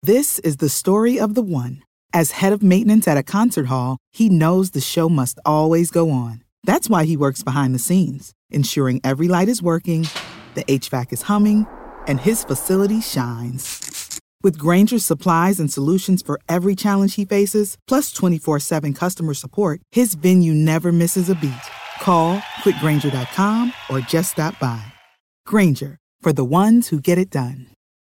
This is the story of the one. As head of maintenance at a concert hall, he knows the show must always go on. That's why he works behind the scenes, ensuring every light is working, the HVAC is humming, and his facility shines. With Grainger's supplies and solutions for every challenge he faces, plus 24/7 customer support, his venue never misses a beat. Call quickgrainger.com or just stop by. Grainger, for the ones who get it done.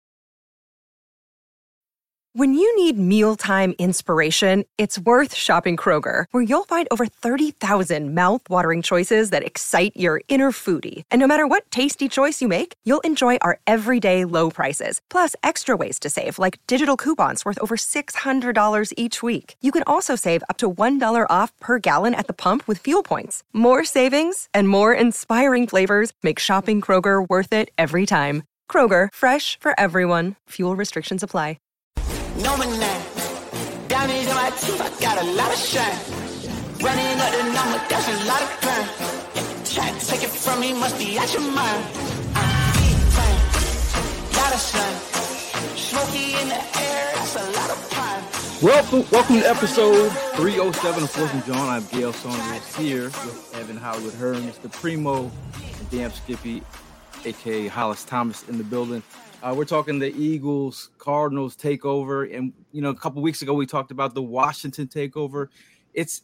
When you need mealtime inspiration, it's worth shopping Kroger, where you'll find over 30,000 mouth-watering choices that excite your inner foodie. And no matter what tasty choice you make, you'll enjoy our everyday low prices, plus extra ways to save, like digital coupons worth over $600 each week. You can also save up to $1 off per gallon at the pump with fuel points. More savings and more inspiring flavors make shopping Kroger worth it every time. Kroger, fresh for everyone. Fuel restrictions apply. No man, diamonds in my teeth, I got a lot of shine. Running up the number, that's a lot of crime. Try to take it from me, must be out your mind. Lot of sun, smoky in the air, that's a lot of pine. Welcome to episode 307 of Fourth and John. I'm Gail Saunders here with Evan Hollywood Hearn, Mr. Primo, and Damn Skippy, a.k.a. Hollis Thomas in the building. We're talking the Eagles-Cardinals takeover, and a couple weeks ago we talked about the Washington takeover. It's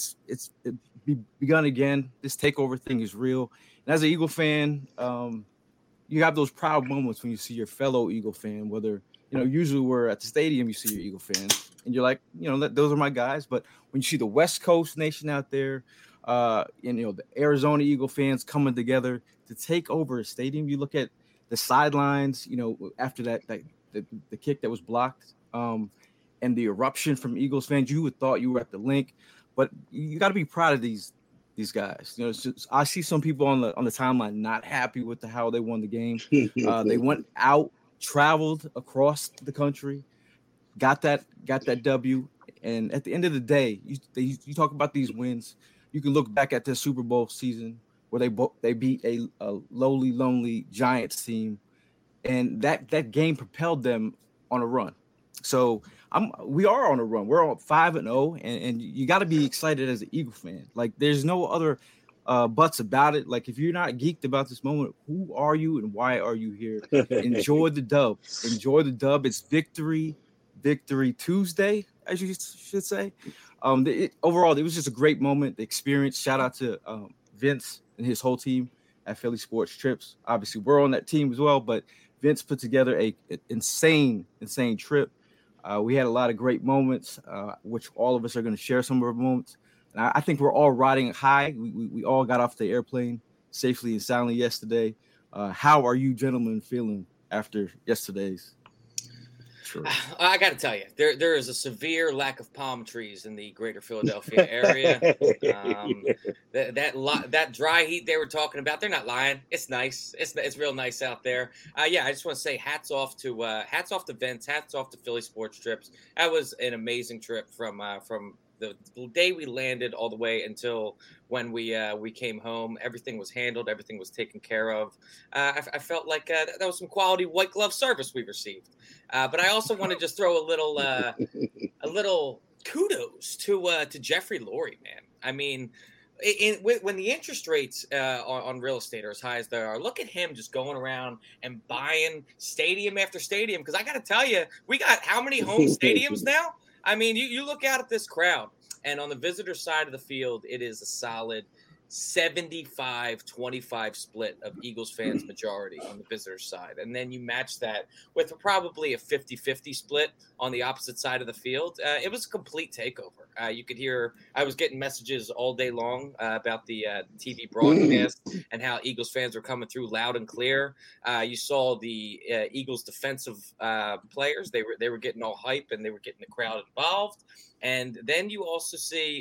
begun again. This takeover thing is real. And as an Eagle fan, you have those proud moments when you see your fellow Eagle fan. Whether usually we're at the stadium, you see your Eagle fans, and you're like, those are my guys. But when you see the West Coast nation out there, the Arizona Eagle fans coming together to take over a stadium, you look at the sidelines, after the kick that was blocked, and the eruption from Eagles fans, you would thought you were at the link, but you got to be proud of these guys. I see some people on the timeline not happy with how they won the game. They went out, traveled across the country, got that W, and at the end of the day, you talk about these wins. You can look back at this Super Bowl season where they beat a lowly, lonely Giants team, and that game propelled them on a run. So we are on a run. We're on 5-0, and you got to be excited as an Eagle fan. Like, there's no other buts about it. Like, if you're not geeked about this moment, who are you and why are you here? Enjoy the dub. Enjoy the dub. It's Victory Tuesday, as you should say. Overall, it was just a great moment. The experience. Shout out to Vince and his whole team at Philly Sports Trips. Obviously, we're on that team as well, but Vince put together an insane trip. We had a lot of great moments, which all of us are going to share some of our moments. And I think we're all riding high. We all got off the airplane safely and soundly yesterday. How are you gentlemen feeling after yesterday's trip? I got to tell you, there is a severe lack of palm trees in the greater Philadelphia area. That dry heat they were talking about, they're not lying. It's nice. It's real nice out there. I just want to say hats off to Vince, hats off to Philly Sports Trips. That was an amazing trip from the day we landed all the way until when we came home. Everything was handled. Everything was taken care of. I felt like that was some quality white glove service we received. But I also want to just throw a little kudos to Jeffrey Lurie, man. I mean, when the interest rates on real estate are as high as they are, look at him just going around and buying stadium after stadium. Because I got to tell you, we got how many home stadiums now? I mean, you look out at this crowd, and on the visitor side of the field, it is a solid 75-25 split of Eagles fans majority on the visitor side. And then you match that with probably a 50-50 split on the opposite side of the field. It was a complete takeover. You could hear, I was getting messages all day long about the TV broadcast and how Eagles fans were coming through loud and clear. You saw the Eagles defensive players. They were getting all hype and they were getting the crowd involved. And then you also see,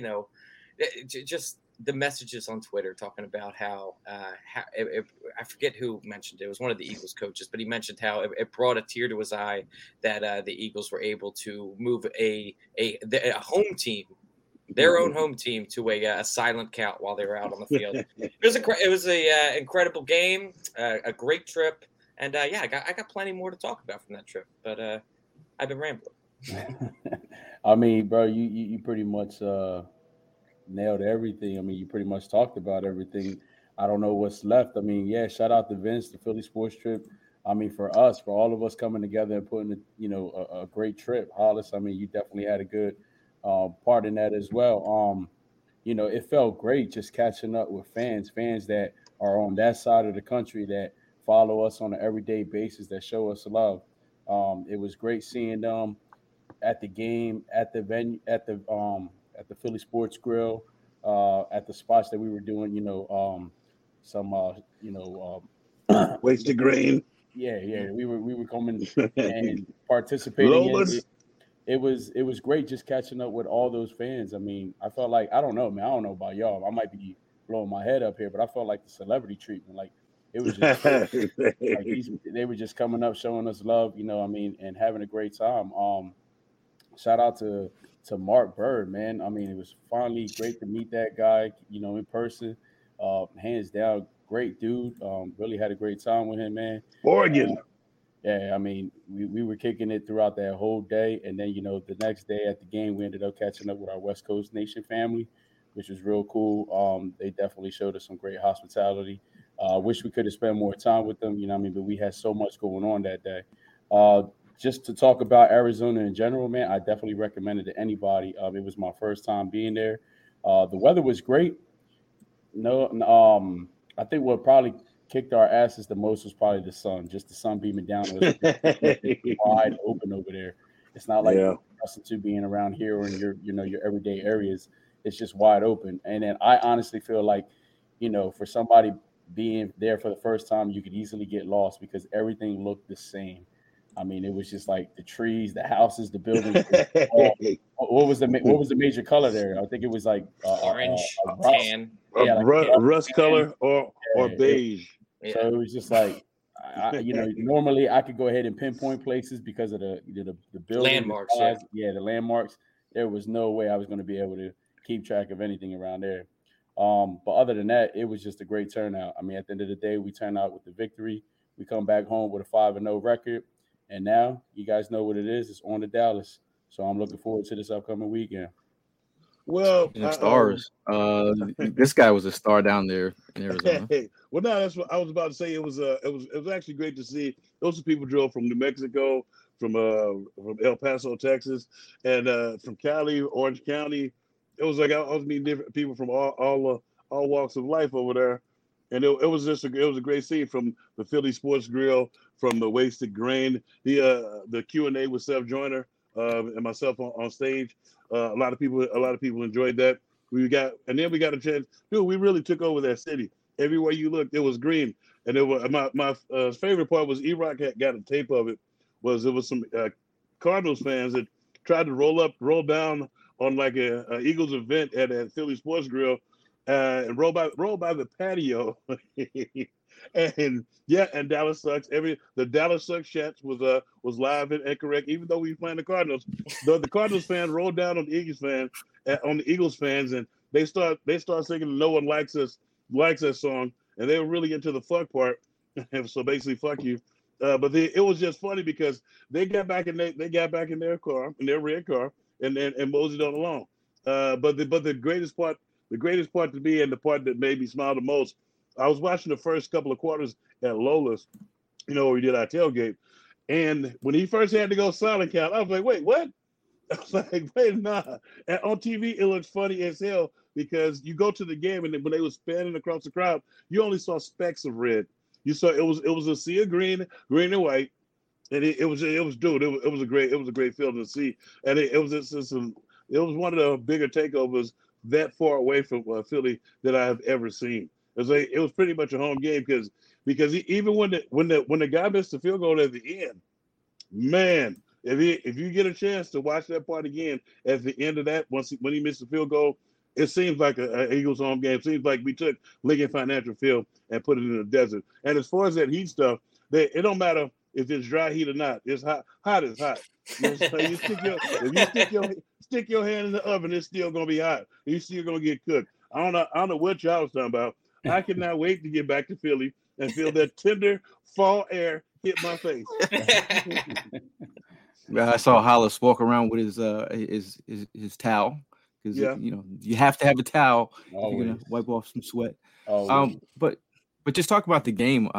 just the messages on Twitter talking about how I forget who mentioned it. It was one of the Eagles coaches, but he mentioned how it brought a tear to his eye that the Eagles were able to move a home team, their own home team, to a silent count while they were out on the field. It was a incredible game, a great trip, and I got plenty more to talk about from that trip. But I've been rambling. I mean, bro, you pretty much nailed everything. I mean, you pretty much talked about everything. I don't know what's left. I mean, yeah, shout out to Vince, the Philly Sports Trip. I mean, for all of us coming together and putting a great trip. Hollis, I mean, you definitely had a good part in that as well. It felt great just catching up with fans that are on that side of the country that follow us on an everyday basis, that show us love. It was great seeing them at the game, at the venue, at the Philly Sports Grill, at the spots that we were doing. Wasted Grain. Yeah, we were coming and participating. It was great just catching up with all those fans. I mean, I felt like, I don't know, man. I don't know about y'all. I might be blowing my head up here, but I felt like the celebrity treatment. Like, it was just they were just coming up, showing us love, and having a great time. Shout out to Mark Bird, man. I mean, it was finally great to meet that guy, in person. Hands down, great dude. Really had a great time with him, man. Oregon. Yeah, I mean, we were kicking it throughout that whole day. And then, the next day at the game, we ended up catching up with our West Coast Nation family, which was real cool. They definitely showed us some great hospitality. Wish we could have spent more time with them, but we had so much going on that day. Just to talk about Arizona in general, man, I definitely recommend it to anybody. It was my first time being there. The weather was great. I think what probably kicked our asses the most was probably the sun. Just the sun beaming down. It was wide open over there. It's not like you're accustomed to being around here or in your everyday areas. It's just wide open. And then I honestly feel like, for somebody being there for the first time, you could easily get lost because everything looked the same. I mean, it was just like the trees, the houses, the buildings. What was the major color there? I think it was like orange, tan, rust color, or beige. Yeah. So it was just like, normally I could go ahead and pinpoint places because of the building landmarks. The landmarks. There was no way I was going to be able to keep track of anything around there. But other than that, it was just a great turnout. I mean, at the end of the day, we turned out with the victory. We come back home with a 5-0 record. And now you guys know what it is. It's on to Dallas. So I'm looking forward to this upcoming weekend. Well, stars. This guy was a star down there in Arizona. Well, no, that's what I was about to say. It was actually great to see. Those people drove from New Mexico, from El Paso, Texas, and from Cali, Orange County. It was like I was meeting different people from all walks of life over there. And it was a great scene from the Philly Sports Grill, from the Wasted Grain, the Q&A with Seth Joyner and myself on stage. A lot of people enjoyed that. We got a chance. Dude, we really took over that city. Everywhere you looked, it was green. And it was my favorite part was E-Rock got a tape of it. Was some Cardinals fans that tried to roll down on like a Eagles event at Philly Sports Grill. And roll by the patio, and Dallas Sucks. The Dallas Sucks chats was live and correct, even though we were playing the Cardinals. The Cardinals fan rolled down on the Eagles fans, and they start singing "No One Likes Us" song, and they were really into the fuck part. So basically, fuck you. But it was just funny because they got back in their car, in their red car, and moseyed on along. But the greatest part to me, and the part that made me smile the most, I was watching the first couple of quarters at Lola's, where we did our tailgate. And when he first had to go silent count, I was like, wait, what? I was like, wait, nah. And on TV, it looks funny as hell because you go to the game and when they were spanning across the crowd, you only saw specks of red. You saw it was a sea of green and white. And it was a great field to see. And it was one of the bigger takeovers that far away from Philly that I have ever seen. It was pretty much a home game because even when the guy missed the field goal at the end, man, if you get a chance to watch that part again at the end of that, when he missed the field goal, it seems like an Eagles home game. It seems like we took Lincoln Financial Field and put it in the desert. And as far as that heat stuff, it don't matter if it's dry heat or not. It's hot. Hot is hot. So you stick your hand in the oven, it's still gonna be hot. You're still gonna get cooked. I don't know what y'all was talking about. I cannot wait to get back to Philly and feel that tender fall air hit my face. I saw Hollis walk around with his towel because Yeah. you have to have a towel if you're Always. gonna wipe off some sweat. Always. But just talk about the game.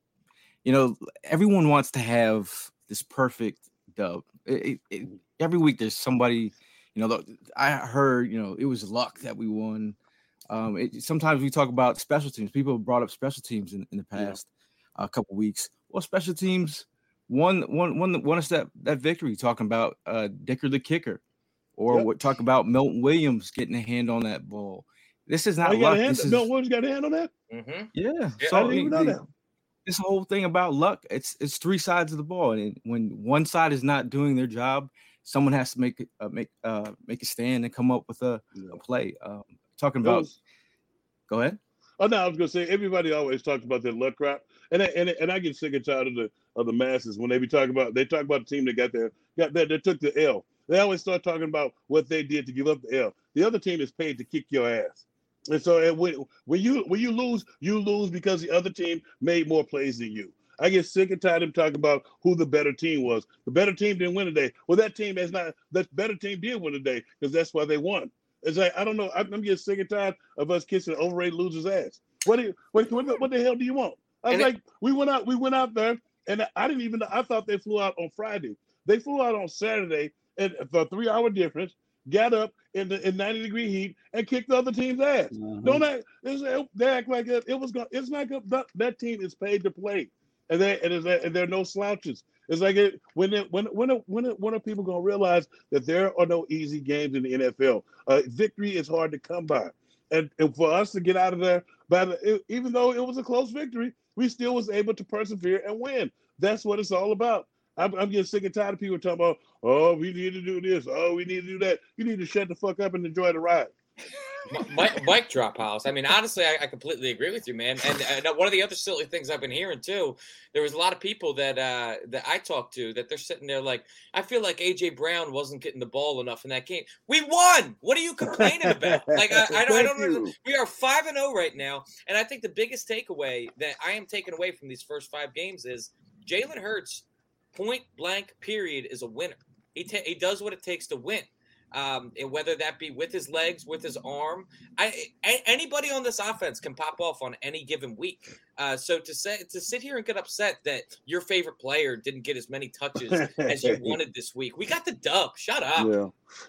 Everyone wants to have this perfect dub. Every week there's somebody. I heard it was luck that we won. Sometimes we talk about special teams. People have brought up special teams in the past couple weeks. Well, special teams won us that victory. Talking about Dicker the kicker, or we're talking about Milton Williams getting a hand on that ball. This is not luck. Milton Williams got a hand on that? Mm-hmm. Yeah. So I didn't even know that. This whole thing about luck, it's three sides of the ball, and when one side is not doing their job, someone has to make a stand and come up with a play. Talking about, go ahead. Oh no, I was gonna say everybody always talks about their luck crap, and I get sick and tired of the masses when they talk about the team that took the L. They always start talking about what they did to give up the L. The other team is paid to kick your ass. And so when you lose, you lose because the other team made more plays than you. I get sick and tired of talking about who the better team was. The better team didn't win today. Well, that better team did win today because that's why they won. It's like, I don't know. I'm getting sick and tired of us kissing overrated losers' ass. What the hell do you want? I was we went out there, and I didn't even know. I thought they flew out on Friday. They flew out on Saturday and for a 3-hour difference. Got up in 90-degree heat and kicked the other team's ass. Mm-hmm. They act like it was going. It's like that team is paid to play, and there are no slouches. It's like when are people gonna realize that there are no easy games in the NFL? Victory is hard to come by, and for us to get out of there, even though it was a close victory, we still was able to persevere and win. That's what it's all about. I'm getting sick and tired of people talking about, oh, we need to do this. Oh, we need to do that. You need to shut the fuck up and enjoy the ride. Mic drop, House. I mean, honestly, I completely agree with you, man. And one of the other silly things I've been hearing too, there was a lot of people that I talked to that they're sitting there like, I feel like AJ Brown wasn't getting the ball enough in that game. We won. What are you complaining about? Like, I don't know. We are 5-0 right now, and I think the biggest takeaway that I am taking away from these first 5 games is Jalen Hurts. Point blank period is a winner. He does what it takes to win, and whether that be with his legs, with his arm. Anybody on this offense can pop off on any given week. So to sit here and get upset that your favorite player didn't get as many touches as you wanted this week, we got the dub. Shut up. Yeah.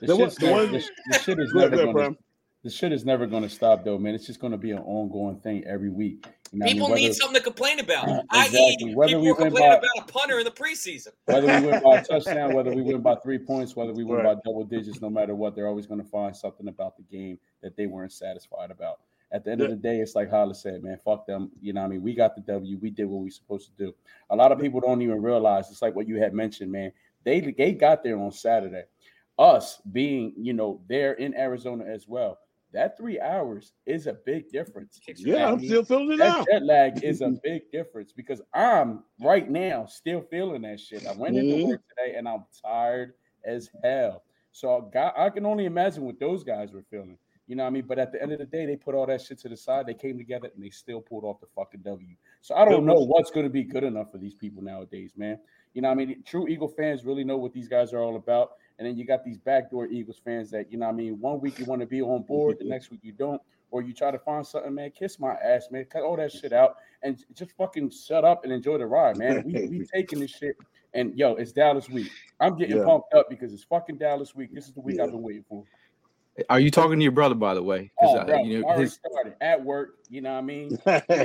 The shit is never going to stop, though, man. It's just going to be an ongoing thing every week. People need something to complain about. Exactly. People were complaining about a punter in the preseason. Whether we win by a touchdown, whether we win by 3 points, whether we win by double digits, no matter what, they're always going to find something about the game that they weren't satisfied about. At the end of the day, it's like Hollis said, man, fuck them. You know what I mean? We got the W. We did what we supposed to do. A lot of people don't even realize, it's like what you had mentioned, man. They got there on Saturday. Us being, there in Arizona as well. That 3 hours is a big difference. Yeah, I'm still feeling it out. Jet lag is a big difference because I'm right now still feeling that shit. I went into work today and I'm tired as hell. So I can only imagine what those guys were feeling. You know what I mean? But at the end of the day, they put all that shit to the side. They came together and they still pulled off the fucking W. So I don't know what's going to be good enough for these people nowadays, man. You know what I mean? True Eagle fans really know what these guys are all about. And then you got these backdoor Eagles fans that, you know what I mean, one week you want to be on board, the next week you don't, or you try to find something, man, kiss my ass, man, cut all that shit out and just fucking shut up and enjoy the ride, man. We taking this shit, and, yo, it's Dallas week. I'm getting pumped up because it's fucking Dallas week. This is the week I've been waiting for. Are you talking to your brother, by the way? Oh, bro, I already started at work, you know what I mean?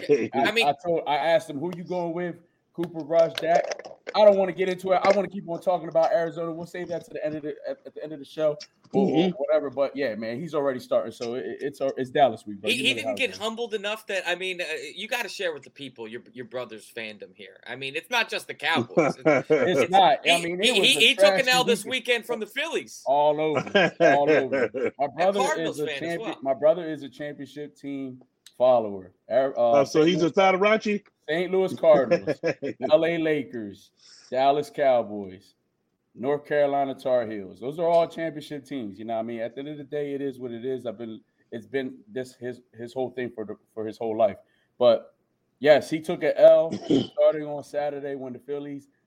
I asked him, who you going with? Cooper Rush, Dak. I don't want to get into it. I want to keep on talking about Arizona. We'll save that to the end of at the end of the show or whatever. But yeah, man, he's already starting. So it's Dallas week. Bro. He didn't get humbled enough that you got to share with the people your brother's fandom here. I mean, it's not just the Cowboys. It's not. He took an L this weekend from the Phillies. All over. My brother is a championship team follower. So he's a Tadarachi? St. Louis Cardinals, LA Lakers, Dallas Cowboys, North Carolina Tar Heels. Those are all championship teams. You know what I mean? At the end of the day, it is what it is. It's been this his whole thing for his whole life. But yes, he took an L starting on Saturday when the Phillies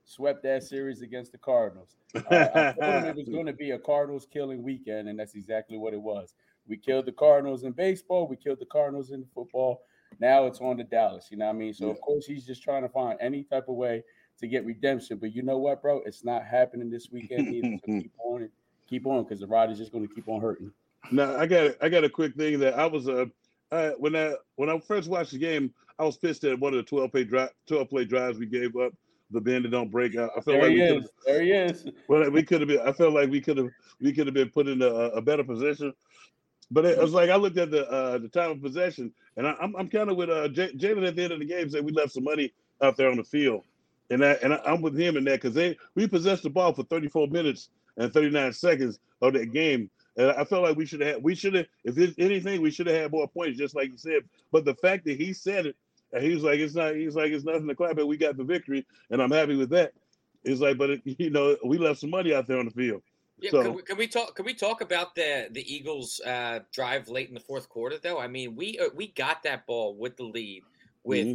swept that series against the Cardinals. I told him it was going to be a Cardinals killing weekend, and that's exactly what it was. We killed the Cardinals in baseball. We killed the Cardinals in football. Now it's on to Dallas. You know what I mean? So, of course, he's just trying to find any type of way to get redemption. But you know what, bro? It's not happening this weekend either. So keep on, because the ride is just going to keep on hurting. Now, I got a quick thing that I was when I first watched the game, I was pissed at one of the 12-play drives we gave up. The bend that don't break out. I felt there like he is. Well, we could have been. I felt like we could have been put in a better position. But it was like I looked at the time of possession, and I'm kind of with Jalen at the end of the game said we left some money out there on the field, and I'm with him in that because we possessed the ball for 34 minutes and 39 seconds of that game, and I felt like we should have if there's anything we should have had more points, just like you said. But the fact that he said it. And he was like, it's nothing to clap at. We got the victory, and I'm happy with that. It's like, but we left some money out there on the field. Yeah, so, can we talk about the Eagles drive late in the fourth quarter though? I mean, we got that ball with the lead with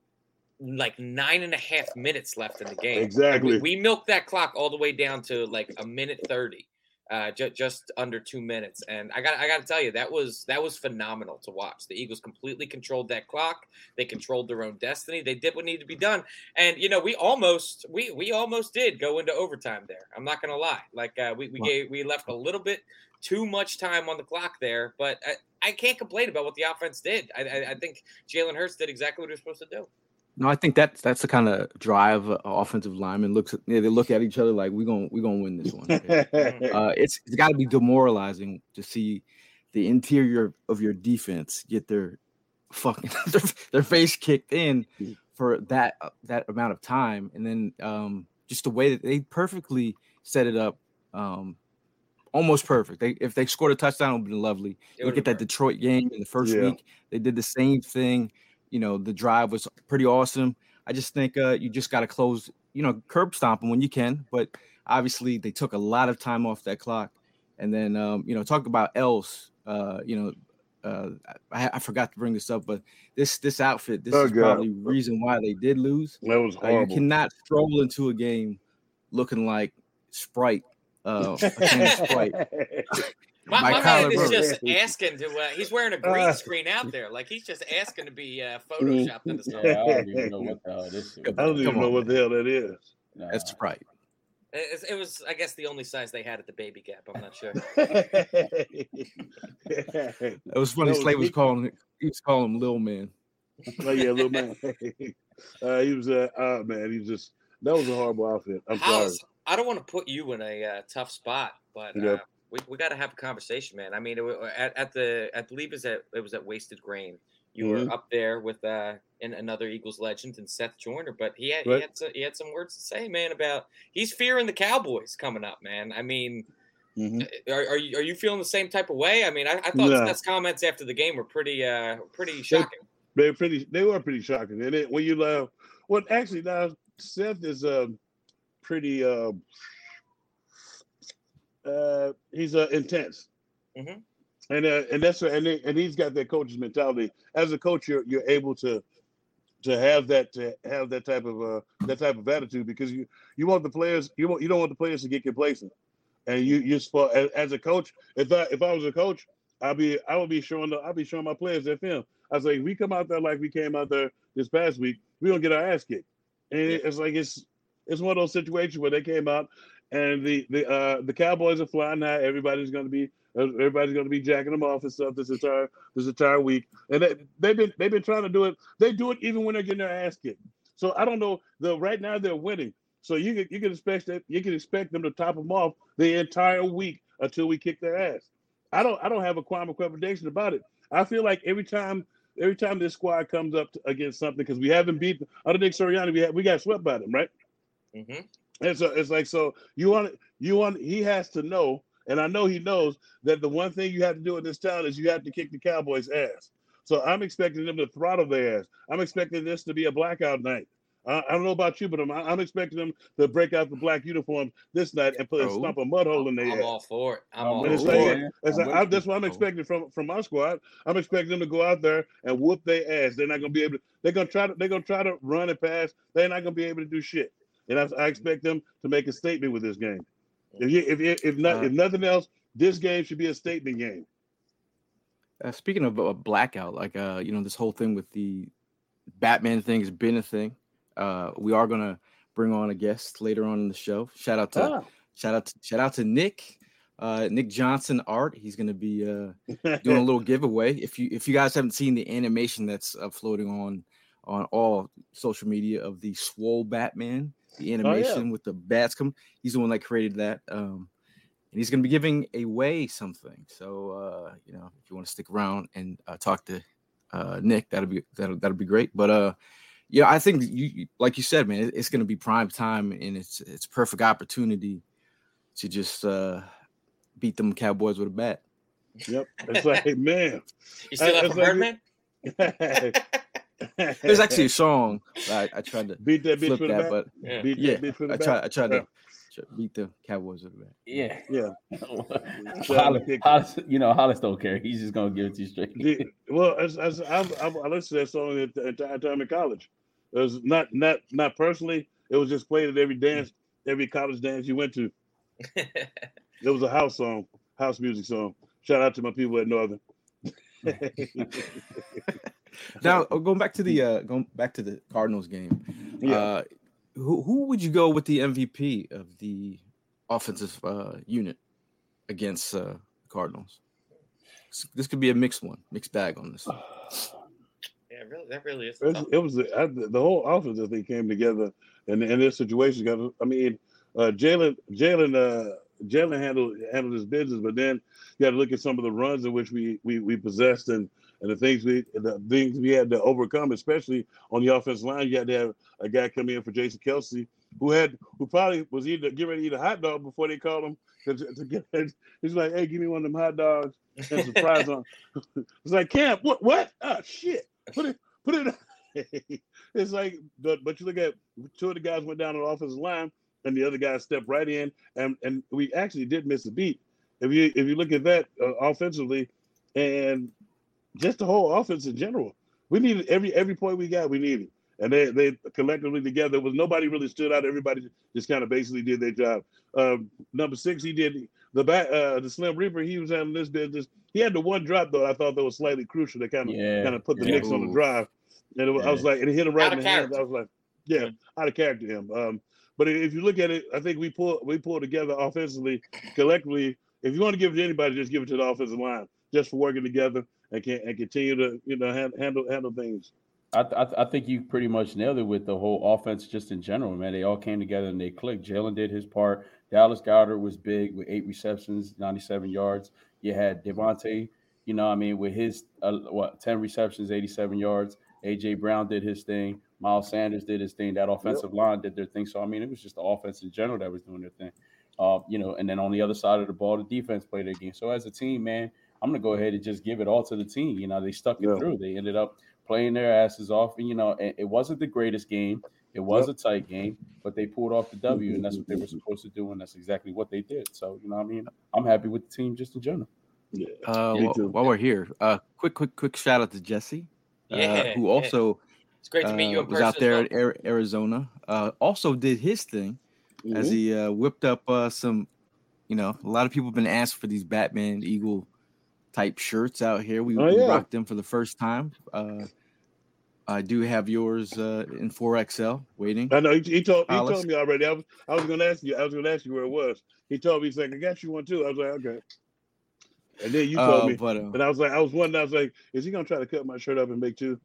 like 9.5 minutes left in the game. Exactly. We milked that clock all the way down to like a minute 30. Just under 2 minutes, and I got to tell you that was phenomenal to watch. The Eagles completely controlled that clock. They controlled their own destiny. They did what needed to be done, and we almost did go into overtime there. I'm not gonna lie, like we left a little bit too much time on the clock there, but I can't complain about what the offense did. I think Jalen Hurts did exactly what he was supposed to do. No, I think that's the kind of drive offensive lineman they look at each other like we're gonna win this one. It's got to be demoralizing to see the interior of your defense get their fucking their face kicked in for that amount of time, and then just the way that they perfectly set it up, almost perfect. If they scored a touchdown, it would have been lovely. Look at that Detroit game in the first week; they did the same thing. The drive was pretty awesome. I just think you just got to close, curb stomp them when you can. But obviously, they took a lot of time off that clock. And then, talk about else. I forgot to bring this up, but this outfit, is probably the reason why they did lose. That was horrible. You cannot stroll into a game looking like Sprite. Sprite. My man is just asking to. He's wearing a green screen out there, like he's just asking to be photoshopped into something. Yeah, I don't even know what the hell this is. I don't even know what the hell that is. That's Sprite. It was, I guess, the only size they had at the Baby Gap. I'm not sure. It was funny. Slade was calling him Lil Man. Oh yeah, Lil Man. He was man. He was that was a horrible outfit. I'm sorry. I don't want to put you in a tough spot, but. We got to have a conversation, man. I mean, I believe it was at Wasted Grain. You were up there with another Eagles legend and Seth Joyner, but he had some words to say, man, about he's fearing the Cowboys coming up, man. I mean, are you feeling the same type of way? I mean, I thought Seth's comments after the game were pretty shocking. They were pretty shocking. And when you actually now Seth is pretty. He's intense, and that's and he's got that coach's mentality. As a coach, you're able to have that type of attitude because you want the players you don't want the players to get complacent, and you as a coach. If I was a coach, I would be showing my players that film. I was like, we come out there like we came out there this past week, we don't get our ass kicked, and it's like it's one of those situations where they came out. And the Cowboys are flying high. Everybody's going to be jacking them off and stuff this entire week. And they've been trying to do it. They do it even when they're getting their ass kicked. So I don't know. Right now they're winning. So you can expect them to top them off the entire week until we kick their ass. I don't have a qualm of trepidation about it. I feel like every time this squad comes up against something, because we haven't beat under Nick Sirianni, we got swept by them, right? Mm-hmm. And so it's like, so he has to know, and I know he knows that the one thing you have to do in this town is you have to kick the Cowboys' ass. So I'm expecting them to throttle their ass. I'm expecting this to be a blackout night. I don't know about you, but I'm expecting them to break out the black uniform this night and stomp a mud hole in their ass. I'm all for it. That's what I'm expecting from my squad. I'm expecting them to go out there and whoop their ass. They're not going to be able to. They're going to try to run and pass. They're not going to be able to do shit. and I expect them to make a statement with this game. If nothing else, this game should be a statement game. Speaking of a blackout, like this whole thing with the Batman thing has been a thing. We are gonna bring on a guest later on in the show. Shout out to Nick. Nick Johnson art. He's gonna be doing a little giveaway. If you guys haven't seen the animation that's floating on all social media of the Swole Batman, the animation with the bats he's the one that created that. And he's gonna be giving away something. So if you want to stick around and talk to Nick, that'll be great. But I think you like you said, man, it's gonna be prime time, and it's perfect opportunity to just beat them Cowboys with a bat. Yep. It's like, man. You still have Birdman? There's actually a song. I tried to beat that bitch with a bat. But beat that bitch with a bat. I tried to beat the Cowboys with a bat. Yeah. Hollis don't care. He's just gonna give it to you straight. Well, I listened to that song the entire time in college. It was not personally. It was just played at every college dance you went to. It was a house music song. Shout out to my people at Northern. Now going back to the Cardinals game. Yeah. Who would you go with the MVP of the offensive unit against Cardinals? This could be a mixed bag on this. Yeah, really, that really is. It was the whole offense that they came together in this situation. I mean, Jalen handled his business, but then you got to look at some of the runs in which we possessed and the things we had to overcome, especially on the offensive line. You had to have a guy come in for Jason Kelce, who probably was getting ready to eat a hot dog before they called him. He's like, "Hey, give me one of them hot dogs and some fries on." It's like, "Camp, what? Oh shit! Put it." It's like, but you look at two of the guys went down on the offensive line, and the other guy stepped right in, and we actually did miss a beat. If you look at that offensively, and just the whole offense in general, we needed every point we got. We needed, and they collectively together was nobody really stood out. Everybody just kind of basically did their job. Number 6, he did the Slim Reaper. He was handling this business. He had the one drop though. I thought that was slightly crucial to kind of put the Knicks on the drive. And I was like, and it hit him right in the hands. I was like, out of character him. But if you look at it, I think we pull together offensively, collectively. If you want to give it to anybody, just give it to the offensive line, just for working together and continue to handle things. I think you pretty much nailed it with the whole offense, just in general, man. They all came together and they clicked. Jalen did his part. Dallas Goedert was big with 8 receptions, 97 yards. You had Devontae, with his 10 receptions, 87 yards. AJ Brown did his thing. Miles Sanders did his thing. That offensive line did their thing. So, it was just the offense in general that was doing their thing. And then on the other side of the ball, the defense played their game. So as a team, man, I'm going to go ahead and just give it all to the team. They stuck it through. They ended up playing their asses off. And, it wasn't the greatest game. It was a tight game, but they pulled off the W, and that's what they were supposed to do, and that's exactly what they did. So, I'm happy with the team just in general. Yeah. While we're here, quick shout out to Jesse, who also it's great to meet you in was person out there well. at Arizona. Also did his thing as he whipped up some. A lot of people have been asking for these Batman Eagle type shirts out here. We rocked them for the first time. I do have yours in 4XL waiting. I know he told me already. I was going to ask you. Where it was. He told me, he's like, I got you one too. I was like, okay. And then you told me, and I was wondering, is he going to try to cut my shirt up and make two?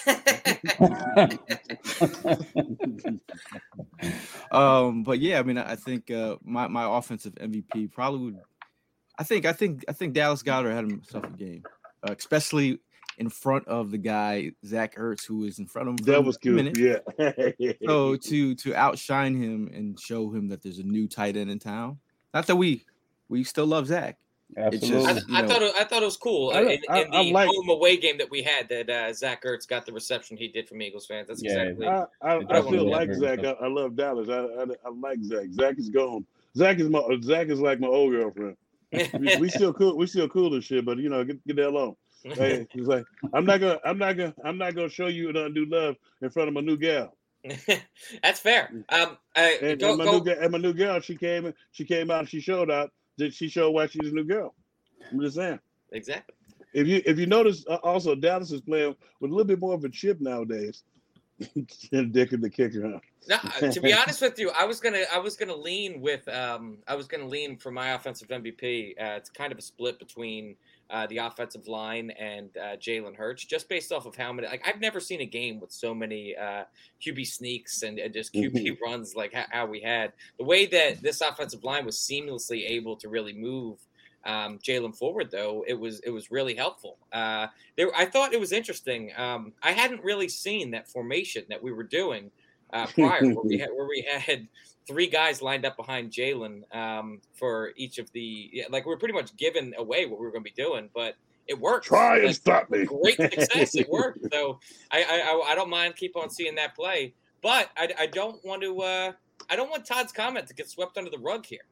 But yeah, I think my offensive MVP probably would. I think Dallas Goedert had himself a game, especially in front of the guy Zach Ertz, who is in front of him. That was good. Yeah. So to outshine him and show him that there's a new tight end in town. Not that we still love Zach. Absolutely. Just, I thought it was cool in the home away game that we had that Zach Ertz got the reception he did from Eagles fans. That's exactly. I still like Zach. I love Dallas. I like Zach. Zach is gone. Zach is like my old girlfriend. we still cool. We still cool and shit, but get the hell on. Hey, he's like, I'm not gonna show you an undue love in front of my new gal. That's fair. And my new girl, she came out and she showed out. Did she show why she's a new girl? I'm just saying. Exactly. If you notice, also Dallas is playing with a little bit more of a chip nowadays than Dick and the kicker. Huh? No, to be honest with you, I was gonna lean for my offensive MVP. It's kind of a split between the offensive line and Jalen Hurts, just based off of how many. Like, I've never seen a game with so many QB sneaks and just QB runs like how we had. The way that this offensive line was seamlessly able to really move Jalen forward, though, it was really helpful. I thought it was interesting. I hadn't really seen that formation that we were doing prior, where we had three guys lined up behind Jalen for each of the we're pretty much giving away what we were going to be doing, but it worked. Try and stop me. Great success. It worked. So I don't mind keep on seeing that play, but I don't want to. I don't want Todd's comment to get swept under the rug here.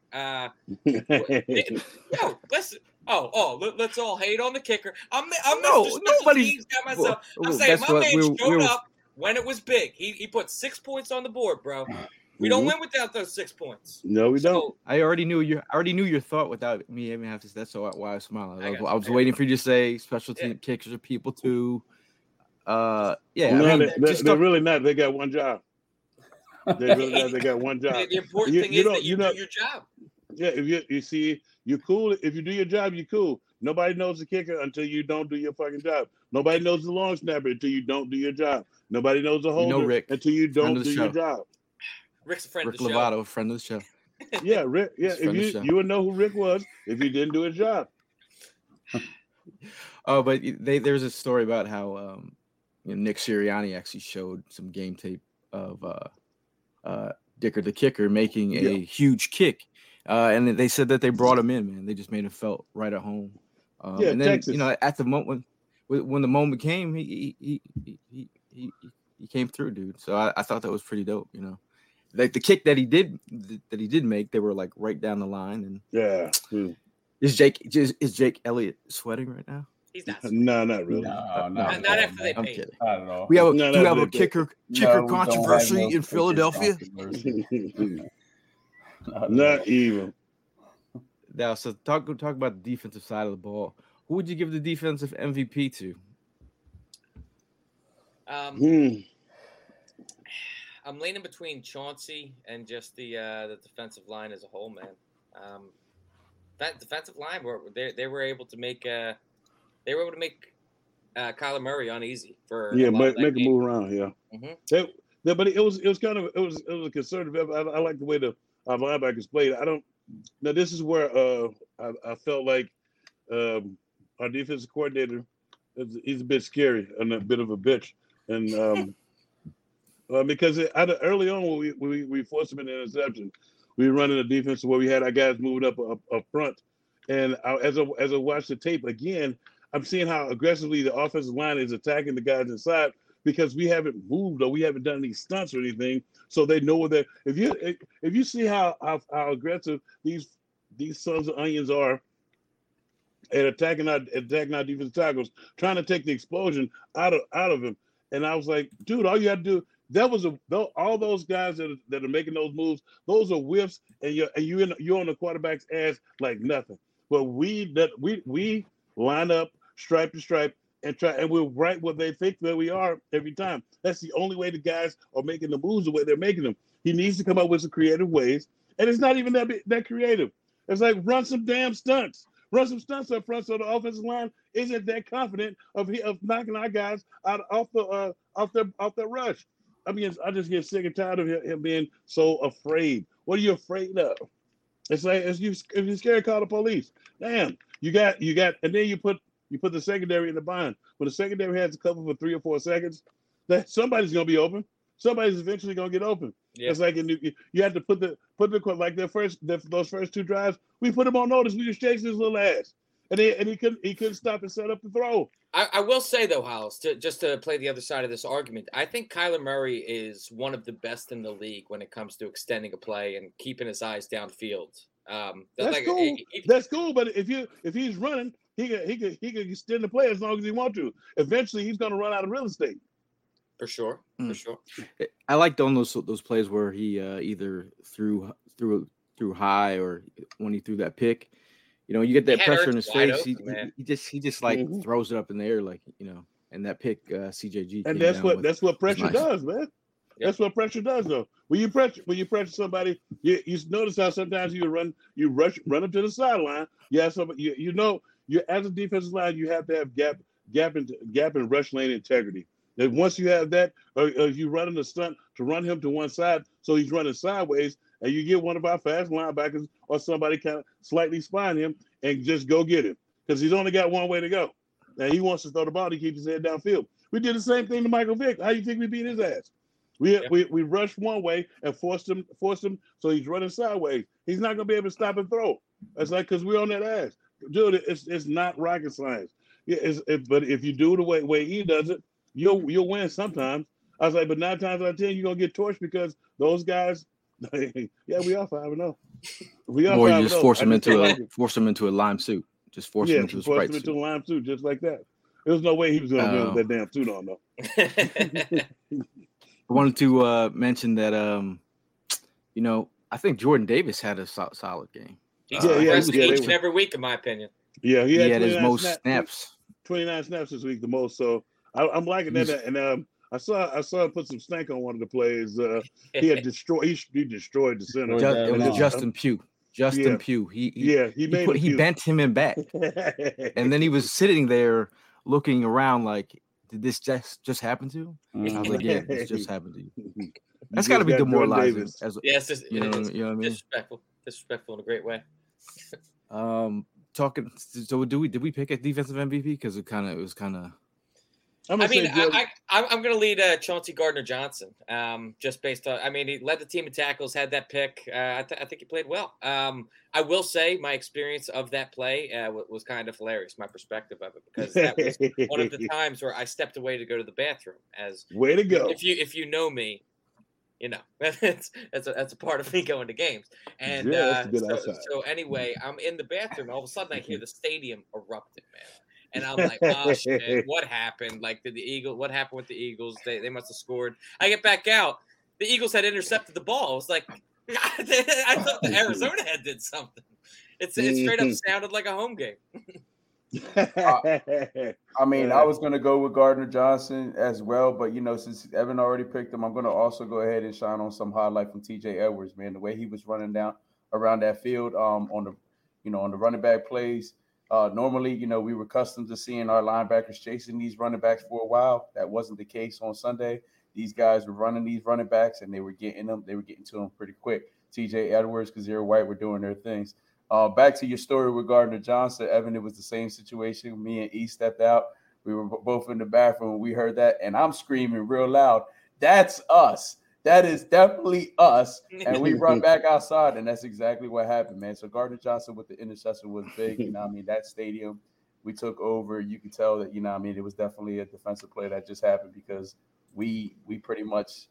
Yo, listen. Let's all hate on the kicker. I'm nobody got myself. I'm saying my man showed up when it was big. He put 6 points on the board, bro. We don't win without those 6 points. No, we don't. I already knew your thought without me even having to. That's why I was smiling. I was waiting for you to say special team kickers are people too. They're really not. They got one job. They got one job. The important thing is that you do your job. Yeah, if you see, you're cool. If you do your job, you're cool. Nobody knows the kicker until you don't do your fucking job. Nobody knows the long snapper until you don't do your job. Nobody knows the holder Rick, until you don't do your job. Rick's a friend Rick of the Lovato, show. friend of the show. Yeah, Rick. Yeah, if you would know who Rick was if he didn't do his job. Oh, but there's a story about how Nick Sirianni actually showed some game tape of Dicker the kicker making a huge kick, and they said that they brought him in. Man, they just made him felt right at home. And then Texas. At the moment when the moment came, he came through, dude. So I thought that was pretty dope. Like the kick that he did make, they were like right down the line. And is Jake Elliott sweating right now? He's not. No, not really. No, not after they I'm paid. kidding. I don't know. We have a kicker controversy in Philadelphia. Not even. Now, so talk about the defensive side of the ball. Who would you give the defensive MVP to? I'm leaning between Chauncey and just the defensive line as a whole, man. That defensive line, they were able to make Kyler Murray uneasy for make a move around. Mm-hmm. But it was a conservative. I like the way our linebackers played. Now this is where I felt like our defensive coordinator he's a bit scary and a bit of a bitch, and because early on when we forced him an interception, we were running a defense where we had our guys moving up front, and as I watched the tape again, I'm seeing how aggressively the offensive line is attacking the guys inside because we haven't moved or we haven't done any stunts or anything, so they know where they're. If you see how aggressive these sons of onions are at attacking our defensive tackles, trying to take the explosion out of him, and I was like, dude, all you had to do. All those guys that are making those moves, those are whiffs, and you're on the quarterback's ass like nothing. But we line up stripe to stripe and try, and we're right where they think that we are every time. That's the only way the guys are making the moves the way they're making them. He needs to come up with some creative ways, and it's not even that creative. It's like run some damn stunts. Run some stunts up front so the offensive line isn't that confident of knocking our guys off the rush. I mean, I just get sick and tired of him being so afraid. What are you afraid of? It's like if you're scared, call the police. Damn, you got, and then you put the secondary in the bind. When the secondary has to cover for 3 or 4 seconds, that somebody's gonna be open. Somebody's eventually gonna get open. Yeah. It's like you have to put the like those first 2 drives. We put him on notice. We just chased his little ass, and he couldn't stop and set up the throw. I will say though, Hollis, just to play the other side of this argument, I think Kyler Murray is one of the best in the league when it comes to extending a play and keeping his eyes downfield. That's cool. That's cool. But if he's running, he can extend the play as long as he wants to. Eventually, he's going to run out of real estate. For sure. I liked those plays where he either threw high or when he threw that pick. You get that pressure in his face. He just like throws it up in the air, like and that pick CJG. And that's what pressure does, man. Yep. That's what pressure does, though. When you pressure somebody, you notice how sometimes you run up to the sideline. You have somebody, you as a defensive line, you have to have gap and rush lane integrity. And once you have that, or you run in the stunt to run him to one side, so he's running sideways, and you get one of our fast linebackers or somebody kind of slightly spine him and just go get him because he's only got one way to go. And he wants to throw the ball to keep his head downfield. We did the same thing to Michael Vick. How do you think we beat his ass? We rushed one way and forced him, so he's running sideways. He's not gonna be able to stop and throw. That's like because we're on that ass, dude. It's not rocket science. But if you do the way he does it, you'll win sometimes. I was like, but 9 times out of 10, you're gonna get torched because those guys. Yeah, we are 5-0. We are. Or you just force them into a lime suit. Just force them into a Sprite suit. Into a lime suit, just like that. There was no way he was gonna win with that damn suit on, though. I wanted to mention that I think Jordan Davis had a solid game. He's impressive each and every week, in my opinion. Yeah, he had his most snaps. 29 snaps this week, the most. So I'm liking that. And I saw him put some stank on one of the plays. He had destroyed. He destroyed the center. It was Justin Pugh. Pugh. He bent him in back, and then he was sitting there looking around like, did this just happen to you? I was like, yeah, this just happened to you. That's got to be demoralizing. You know what I mean? Disrespectful in a great way. So did we pick a defensive MVP? Because it was kind of. I'm going to lead Chauncey Gardner-Johnson, just based on. He led the team in tackles, had that pick. I think he played well. I will say my experience of that play was kind of hilarious. My perspective of it, because that was one of the times where I stepped away to go to the bathroom. Way to go! If you know me, that's a part of me going to games. And so anyway, I'm in the bathroom. All of a sudden, I hear the stadium erupted, man. And I'm like, oh shit, what happened? Like, what happened with the Eagles? They must have scored. I get back out. The Eagles had intercepted the ball. I was like, I thought the Arizona had did something. It straight up sounded like a home game. I was going to go with Gardner-Johnson as well, but since Evan already picked him, I'm going to also go ahead and shine on some highlight from TJ Edwards, man. The way he was running down around that field on the running back plays. Normally, we were accustomed to seeing our linebackers chasing these running backs for a while. That wasn't the case on Sunday. These guys were running these running backs, and they were getting them. They were getting to them pretty quick. TJ Edwards, Kazir White were doing their things. Back to your story with Gardner-Johnson, Evan, it was the same situation. Me and E stepped out. We were both in the bathroom. We heard that, and I'm screaming real loud, "That's us. That is definitely us." And we run back outside, and that's exactly what happened, man. So Gardner-Johnson with the interception was big. That stadium we took over, you could tell that, it was definitely a defensive play that just happened because we pretty much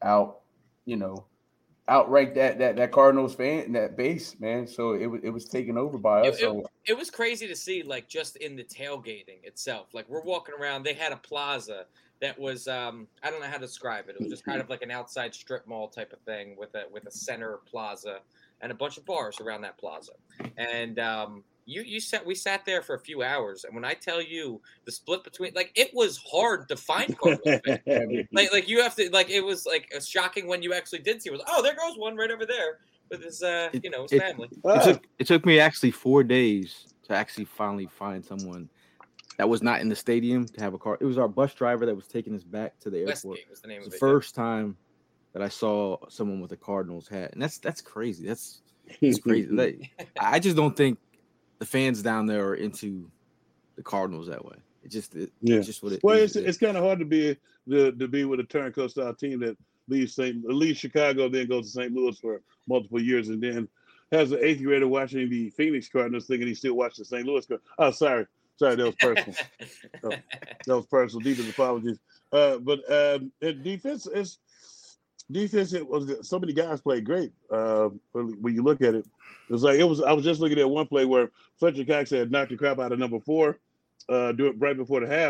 outranked that Cardinals fan, that base, man. So it was taken over by us. It was crazy to see, like, just in the tailgating itself. Like, we're walking around, they had a plaza that was I don't know how to describe it. It was just kind of like an outside strip mall type of thing with a center plaza and a bunch of bars around that plaza. And we sat there for a few hours, and when I tell you the split between, like, it was hard to find Cardinals fans. like you have to, like, it was like shocking when you actually did see it. Oh, there goes one right over there with his his family. It took me actually 4 days to actually finally find someone that was not in the stadium to have a car. It was our bus driver that was taking us back to the airport. Westgate was the name of it. First time that I saw someone with a Cardinals hat, and that's crazy. That's crazy. I just don't think the fans down there are into the Cardinals that way. It's just what it. Well, is. It's kind of hard to be with a turncoat style team that leaves Chicago, then goes to St. Louis for multiple years, and then has an 8th grader watching the Phoenix Cardinals thinking he still watches the St. Louis Cardinals. Oh, sorry, that was personal. That was personal. Deepest apologies. But defense. It was so many guys played great. When you look at it, I was just looking at one play where Fletcher Cox had knocked the crap out of number 4, right before the half.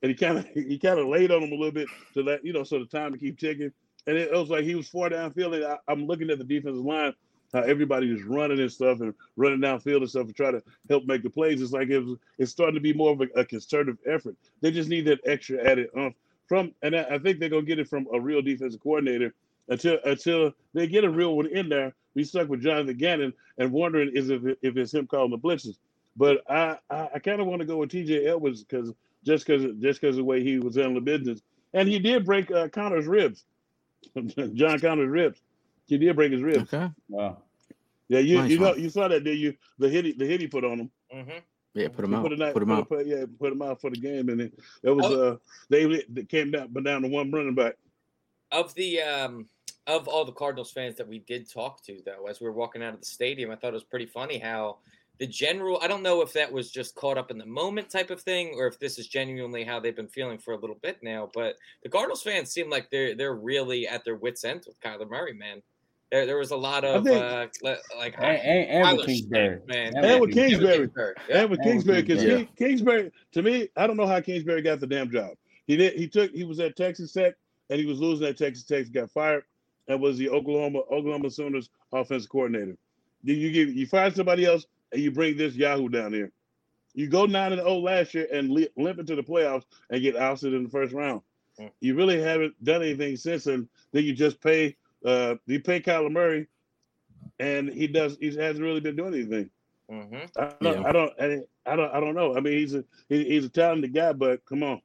and he kind of laid on him a little bit to let so the time to keep ticking. And it was like he was far downfield. And I'm looking at the defensive line, how everybody was running and stuff and running downfield and stuff and try to help make the plays. It's like it's starting to be more of a concerted effort. They just need that extra added and I think they're gonna get it from a real defensive coordinator until they get a real one in there. We stuck with Jonathan Gannon and wondering if it's him calling the blitzes. But I kind of want to go with TJ Edwards because of the way he was handling the business, and he did break Connor's ribs, John Connor's ribs. He did break his ribs. Okay. Wow. Yeah, you saw that, did you? The hit he put on him. Mm-hmm. Yeah, put him out. Put him out for the game, and it was they came down to one running back. Of all the Cardinals fans that we did talk to, though, as we were walking out of the stadium, I thought it was pretty funny how the general, I don't know if that was just caught up in the moment type of thing, or if this is genuinely how they've been feeling for a little bit now, but the Cardinals fans seem like they're really at their wits' end with Kyler Murray, man. There was a lot of and with Kingsbury, man. And with Kingsbury, because Kingsbury, to me, I don't know how Kingsbury got the damn job. He was at Texas Tech, and he was losing at Texas Tech, got fired, and was the Oklahoma Sooners offensive coordinator. You fire somebody else, and you bring this Yahoo down here. You go 9-0 last year and limp into the playoffs and get ousted in the first round. You really haven't done anything since, and then you just pay. You pay Kyler Murray, and he hasn't really been doing anything. Mm-hmm. I don't know. I mean, he's a talented guy, but come on.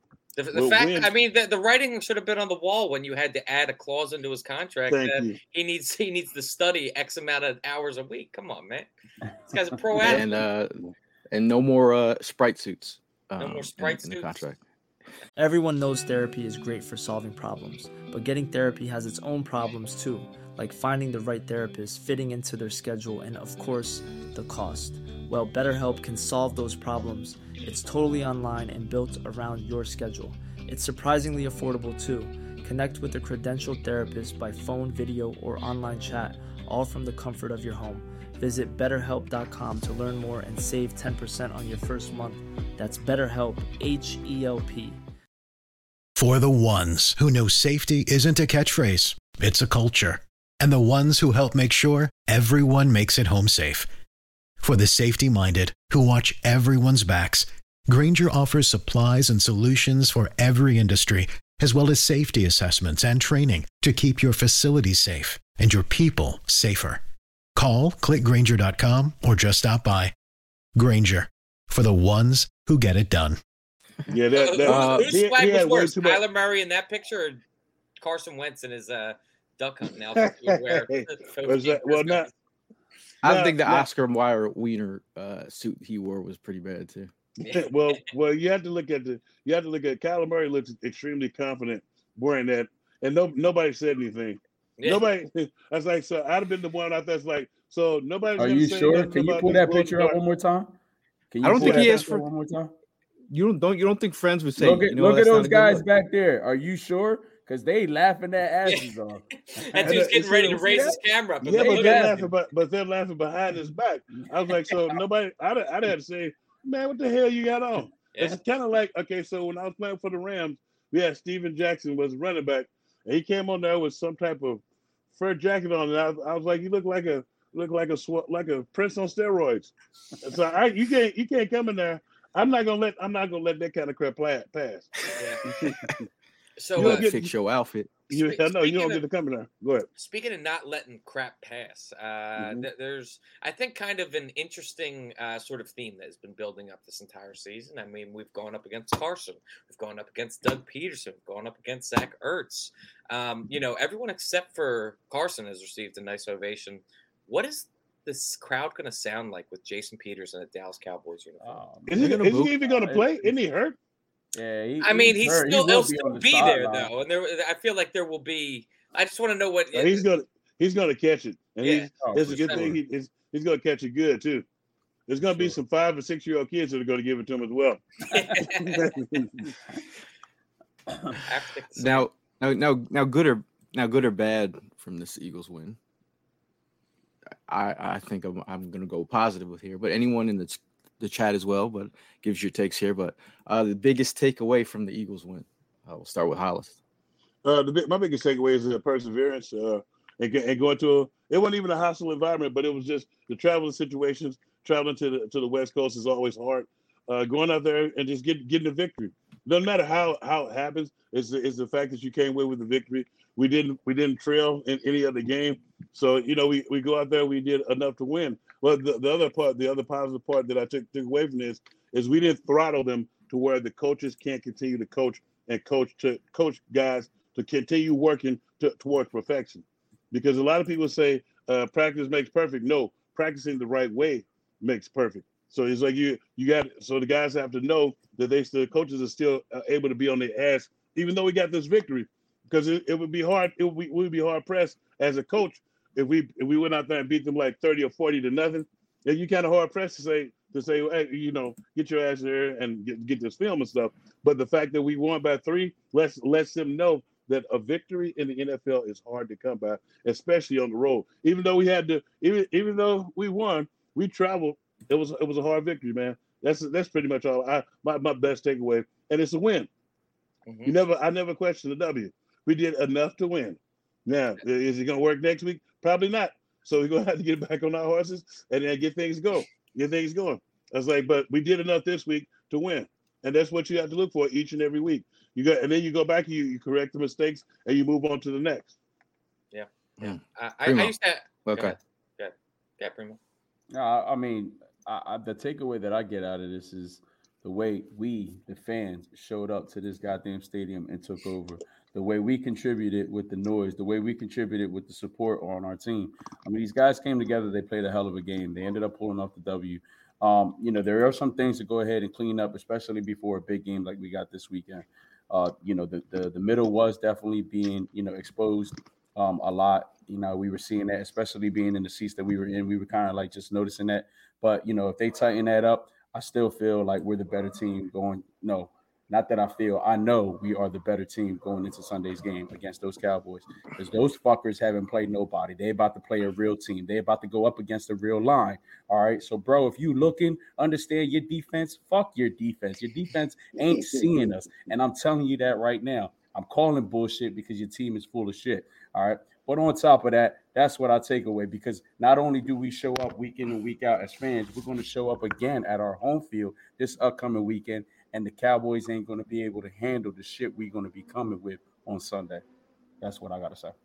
The writing should have been on the wall when you had to add a clause into his contract he needs to study X amount of hours a week. Come on, man. This guy's a pro athlete. And no more Sprite suits. No more Sprite suits. In the contract. Everyone knows therapy is great for solving problems, but getting therapy has its own problems too, like finding the right therapist, fitting into their schedule, and of course, the cost. Well, BetterHelp can solve those problems. It's totally online and built around your schedule. It's surprisingly affordable too. Connect with a credentialed therapist by phone, video, or online chat, all from the comfort of your home. Visit BetterHelp.com to learn more and save 10% on your first month. That's BetterHelp, H-E-L-P. For the ones who know safety isn't a catchphrase, it's a culture. And the ones who help make sure everyone makes it home safe. For the safety-minded who watch everyone's backs, Grainger offers supplies and solutions for every industry, as well as safety assessments and training to keep your facilities safe and your people safer. Call, click Grainger.com, or just stop by. Grainger, for the ones who get it done. Yeah, whose swag was worse, Kyler Murray in that picture, or Carson Wentz in his duck hunting outfit? I think the Oscar Wiener suit he wore was pretty bad too. Well, you have to look at Kyler Murray looks extremely confident wearing that, and nobody said anything. Yeah. Nobody. I was like, so I'd have been the one out there's like, so nobody's. Are you sure? Can you pull that picture up one more time? I don't think he is for one more time. You don't think friends would say? Look at those guys back there. Are you sure? Because they laughing their asses off. And dude's getting ready to raise his camera up. But they're laughing behind his back. I was like, so nobody. I'd have to say, man, what the hell you got on? Yeah. It's kind of like, okay, so when I was playing for the Rams, we had Steven Jackson was running back, and he came on there with some type of fur jacket on, and I was like, you look like a prince on steroids. So you can't come in there. I'm not gonna let that kind of crap pass. Yeah. So you don't fix your outfit. You don't get to come in there. Go ahead. Speaking of not letting crap pass, there's I think kind of an interesting sort of theme that has been building up this entire season. I mean, we've gone up against Carson, we've gone up against Doug Peterson, we've gone up against Zach Ertz. Everyone except for Carson has received a nice ovation. What is this crowd going to sound like with Jason Peters in a Dallas Cowboys uniform? Is he even going to play? Isn't he hurt? Yeah, he'll still be there though, and I feel like there will be. I just want to know what he's going to catch it, and it's a good thing. He's going to catch it good too. There's going to be some 5 or 6 year old kids that are going to give it to him as well. Now, good or bad from this Eagles win. I think I'm going to go positive with here, but anyone in the the chat as well, but gives your takes here. But the biggest takeaway from the Eagles win. We'll start with Hollis. My biggest takeaway is the perseverance and going to it wasn't even a hostile environment, but it was just the traveling situations. Traveling to the West Coast is always hard. Going out there and just getting a victory. Doesn't matter how it happens. It's the fact that you came away with the victory. We didn't trail in any other game. So we go out there. We did enough to win. Well, the other positive part that I took away from this is we didn't throttle them to where the coaches can't continue to coach guys to continue working towards perfection. Because a lot of people say practice makes perfect. No, practicing the right way makes perfect. So it's like so the guys have to know that the coaches are still able to be on their ass, even though we got this victory, because it would be hard. We would be hard pressed as a coach if we went out there and beat them like 30 or 40 to nothing. And you kind of hard pressed to say, hey, get your ass there and get this film and stuff. But the fact that we won by 3 lets them know that a victory in the NFL is hard to come by, especially on the road. Even though even though we won, we traveled. It was a hard victory, man. That's pretty much all. My best takeaway, and it's a win. Mm-hmm. I never questioned the W. We did enough to win. Now, is it going to work next week? Probably not. So we're going to have to get back on our horses and then get things going. I was like, but we did enough this week to win, and that's what you have to look for each and every week. And then you go back and you correct the mistakes and you move on to the next. Yeah. I used to. Okay. Yeah, Primo. No, I mean, the takeaway that I get out of this is the way we, the fans, showed up to this goddamn stadium and took over. The way we contributed with the noise, the way we contributed with the support on our team. I mean, these guys came together. They played a hell of a game. They ended up pulling off the W. There are some things to go ahead and clean up, especially before a big game like we got this weekend. The middle was definitely being, exposed a lot. We were seeing that, especially being in the seats that we were in. We were kind of like just noticing that. But, if they tighten that up, I still feel like we're the better team going. No, not that I feel. I know we are the better team going into Sunday's game against those Cowboys, because those fuckers haven't played nobody. They about to play a real team. They about to go up against a real line. All right. So, bro, if you looking, understand your defense, fuck your defense. Your defense ain't seeing us. And I'm telling you that right now. I'm calling bullshit because your team is full of shit. All right. But on top of that, that's what I take away, because not only do we show up week in and week out as fans, we're going to show up again at our home field this upcoming weekend, and the Cowboys ain't going to be able to handle the shit we're going to be coming with on Sunday. That's what I got to say.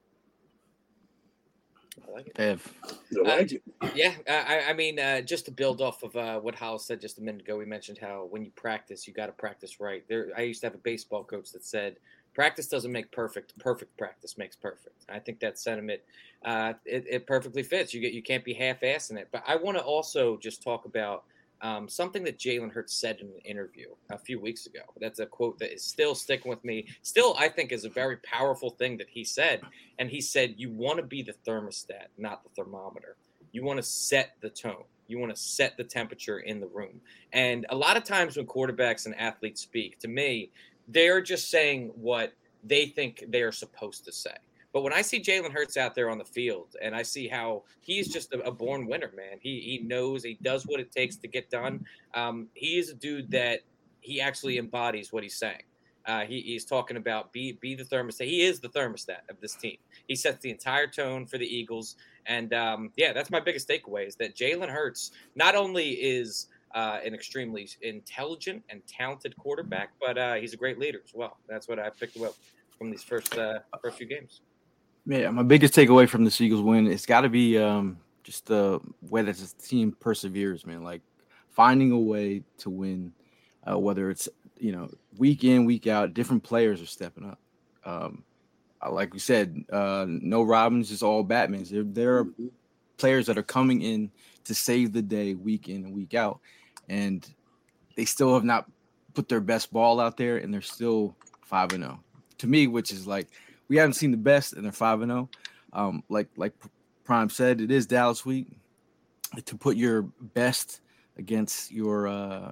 I like it. Bev. I like it. Yeah, I mean, just to build off of what Hal said just a minute ago, we mentioned how when you practice, you got to practice right. I used to have a baseball coach that said, practice doesn't make perfect. Perfect practice makes perfect. I think that sentiment, it perfectly fits. You can't be half-assing it. But I want to also just talk about something that Jalen Hurts said in an interview a few weeks ago. That's a quote that is still sticking with me. Still, I think is a very powerful thing that he said. And he said, you want to be the thermostat, not the thermometer. You want to set the tone. You want to set the temperature in the room. And a lot of times when quarterbacks and athletes speak, to me, they're just saying what they think they are supposed to say. But when I see Jalen Hurts out there on the field and I see how he's just a born winner, man, he knows, he does what it takes to get done. He is a dude that he actually embodies what he's saying. He's talking about be the thermostat. He is the thermostat of this team. He sets the entire tone for the Eagles. And, that's my biggest takeaway is that Jalen Hurts not only is an extremely intelligent and talented quarterback, but he's a great leader as well. That's what I picked up from these first few games. Yeah, my biggest takeaway from the Eagles win, it's got to be just the way that this team perseveres, man. Like finding a way to win, whether it's week in, week out, different players are stepping up. Like we said, no Robins, it's all Batmans. There are players that are coming in to save the day week in and week out, and they still have not put their best ball out there, and they're still 5-0. To me, which is like, we haven't seen the best, and they're 5-0. Like Prime said, it is Dallas week. To put your best against your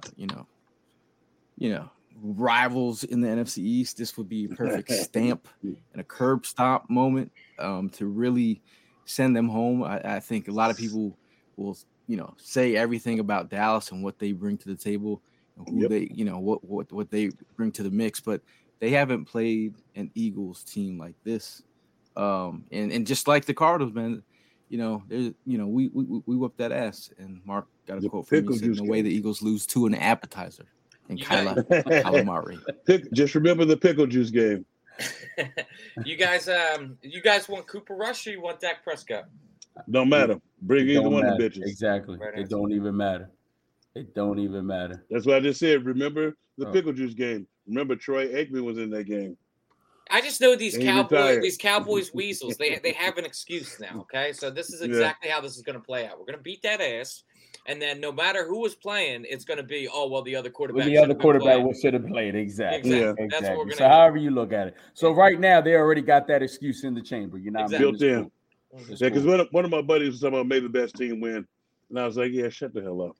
rivals in the NFC East, this would be a perfect stamp and a curb stop moment to really send them home. I think a lot of people will say everything about Dallas and what they bring to the table, and who they, what they bring to the mix, but they haven't played an Eagles team like this. And just like the Cardinals, man, there's, we whipped that ass, and Mark got a quote from me saying, "No way the Eagles lose to an appetizer." And calamari. Just remember the pickle juice game. You guys want Cooper Rush or you want Dak Prescott? Don't matter. Bring either one of the bitches. Exactly. It don't even matter. It don't even matter. That's what I just said. Remember the pickle juice game. Remember Troy Aikman was in that game. I just know these Cowboys weasels. They have an excuse now. Okay, so this is exactly how this is going to play out. We're going to beat that ass, and then no matter who was playing, it's going to be the other quarterback. The other quarterback should have played. Exactly. Yeah. That's what we're going to. So however you look at it. So right now they already got that excuse in the chamber. You're not built in. Yeah, because one of my buddies was talking about maybe the best team win. And I was like, yeah, shut the hell up.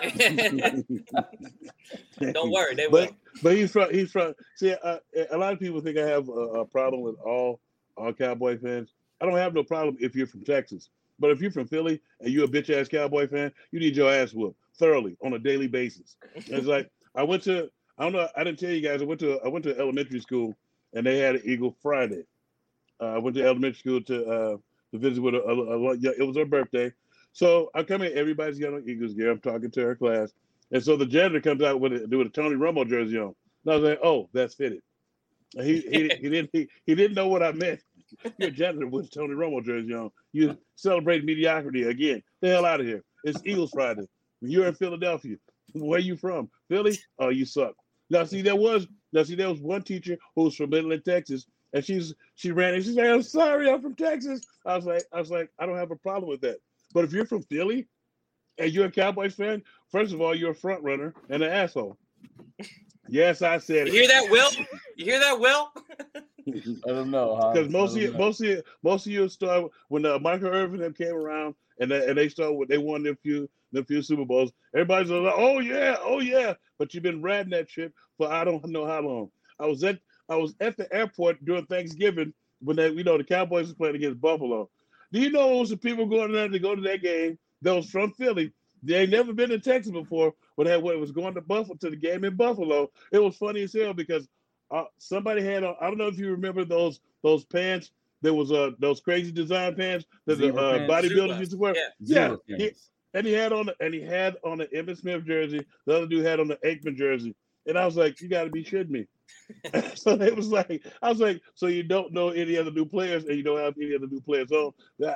Don't worry, they will. But he's from. See, a lot of people think I have a problem with all Cowboy fans. I don't have no problem if you're from Texas. But if you're from Philly and you're a bitch ass Cowboy fan, you need your ass whooped thoroughly on a daily basis. And it's like I didn't tell you guys. I went to elementary school and they had an Eagle Friday. I went to elementary school to visit with it was her birthday. So I come in, everybody's got on Eagles gear. I'm talking to her class. And so the janitor comes out with a Tony Romo jersey on. And I was like, oh, that's fitted. He didn't know what I meant. You're a janitor with a Tony Romo jersey on. You celebrate mediocrity again. The hell out of here. It's Eagles Friday. You're in Philadelphia. Where you from? Philly? Oh, you suck. Now there was one teacher who was from Midland, Texas, and she ran and she's like, I'm sorry, I'm from Texas. I was like, I don't have a problem with that. But if you're from Philly and you're a Cowboys fan, first of all, you're a front runner and an asshole. Yes, I said it. You hear that, Will? You hear that, Will? I don't know. Because most of you started when Michael Irvin them came around and they started they won them few Super Bowls. Everybody's like, oh yeah. But you've been riding that ship for I don't know how long. I was at the airport during Thanksgiving when the Cowboys was playing against Buffalo. Do you know some people going there to go to that game that was from Philly? They ain't never been to Texas before, but it was going to the game in Buffalo. It was funny as hell because somebody had I don't know if you remember those pants. There was those crazy design pants that the bodybuilders used to wear. Yeah. He had on the Emmitt Smith jersey. The other dude had on the Aikman jersey, and I was like, "You got to be shitting me." So it was like, I was like, so you don't know any other new players, and you don't have any other new players. So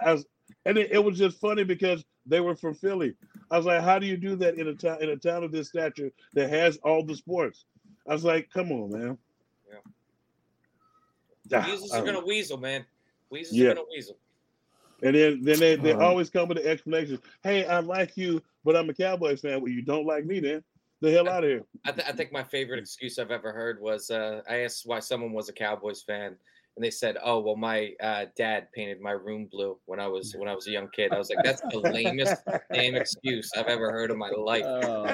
it was just funny because they were from Philly. I was like, how do you do that in a town of this stature that has all the sports? I was like, come on, man. Yeah. Weasels are gonna weasel, man. Weasels are gonna weasel. And then they always come with the explanation. Hey, I like you, but I'm a Cowboys fan. Well, you don't like me, then. The hell out of here. I think my favorite excuse I've ever heard was I asked why someone was a Cowboys fan, and they said, "Oh, well, my dad painted my room blue when I was a young kid." I was like, "That's the lamest damn excuse I've ever heard in my life." Oh,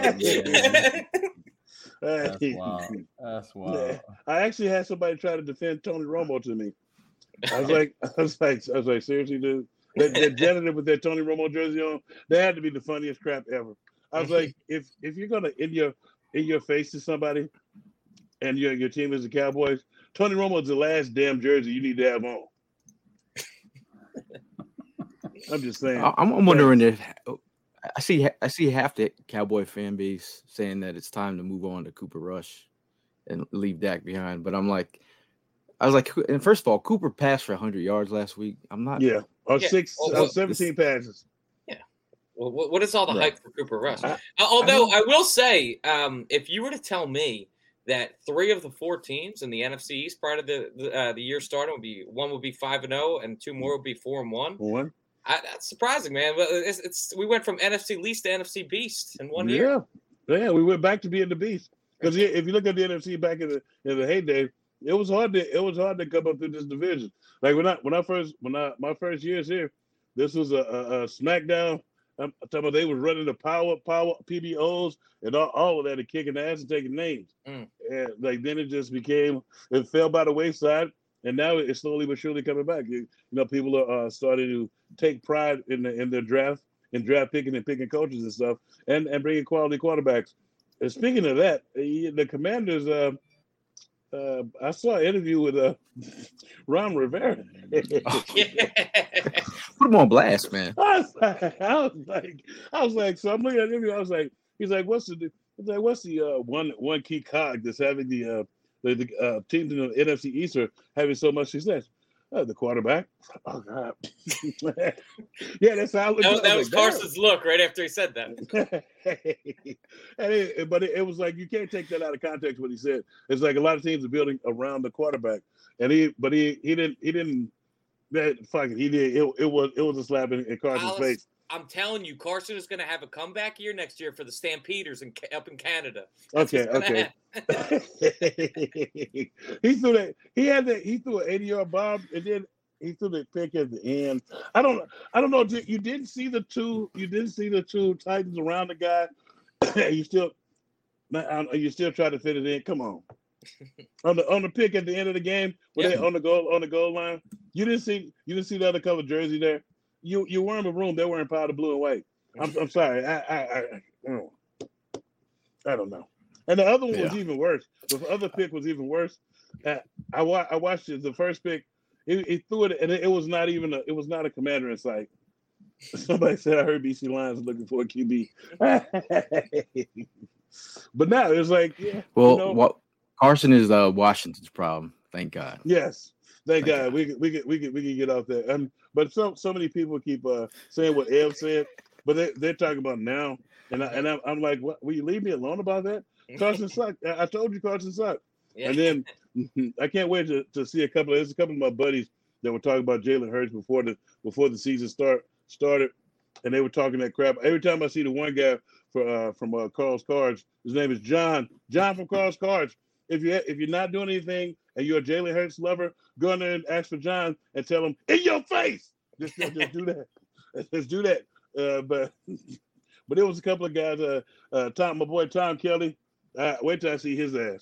That's wild. That's wild. I actually had somebody try to defend Tony Romo to me. I was like, seriously, dude. That janitor with that Tony Romo jersey on, that had to be the funniest crap ever. I was like, if you're gonna in your face to somebody, and your team is the Cowboys, Tony Romo is the last damn jersey you need to have on. I'm just saying. I'm wondering if I see half the Cowboy fan base saying that it's time to move on to Cooper Rush and leave Dak behind, but I was like, and first of all, Cooper passed for 100 yards last week. I'm not. Yeah, 17 passes. Well, what is all the hype for Cooper Rush? Although I will say, if you were to tell me that 3 of the 4 teams in the NFC East prior to the year starting would be 5-0 and 2 more would be 4-1. That's surprising, man. But we went from NFC least to NFC beast in 1 year. Yeah, we went back to being the beast. Because if you look at the NFC back in the heyday, it was hard to come up through this division. Like my first years here, this was a SmackDown. I'm talking about they was running the power PBOs and all of that and kicking ass and taking names. And like then it fell by the wayside, and now it's slowly but surely coming back. People are starting to take pride in their draft in draft picking and picking coaches and stuff, and bringing quality quarterbacks. And speaking of that, the Commanders. I saw an interview with Ron Rivera. Put him on blast, man. I was like, so I'm looking at the interview. I was like, he's like, what's the one key cog that's having the teams in the NFC East are having so much success? The quarterback. Oh God. Yeah, that's how. That was Carson's look right after he said that. But it was like you can't take that out of context. What he said. It's like a lot of teams are building around the quarterback, and he didn't. That fucking he did. It was a slap in Carson's face. I'm telling you, Carson is going to have a comeback year next year for the Stampeders up in Canada. Okay. He threw that. He threw an 80-yard bomb, and then he threw the pick at the end. I don't know. You didn't see the two. You didn't see the two Titans around the guy. you still try to fit it in. Come on. on the pick at the end of the game, when they on the goal line, you didn't see the other color jersey there. You were in the room. They were in powder blue and white. I'm sorry. I don't know. And the other one was even worse. The other pick was even worse. I watched it. The first pick, he threw it, and it was not a Commander in sight. Somebody said I heard BC Lions looking for a QB. But now it's like, Carson is Washington's problem. Thank God. Yes. Thank God. We can get off that. But so many people keep saying what Ev said, but they're talking about now, and I'm like, what? Will you leave me alone about that? Carson sucked. I told you Carson sucked. Yeah. And then I can't wait to see there's a couple of my buddies that were talking about Jalen Hurts before the season started, and they were talking that crap. Every time I see the one guy from Carl's Cards, his name is John from Carl's Cards. If you're not doing anything and you're a Jalen Hurts lover, go in there and ask for John and tell him in your face. Just do that. Just do that. But there was a couple of guys. My boy Tom Kelly. Wait till I see his ass.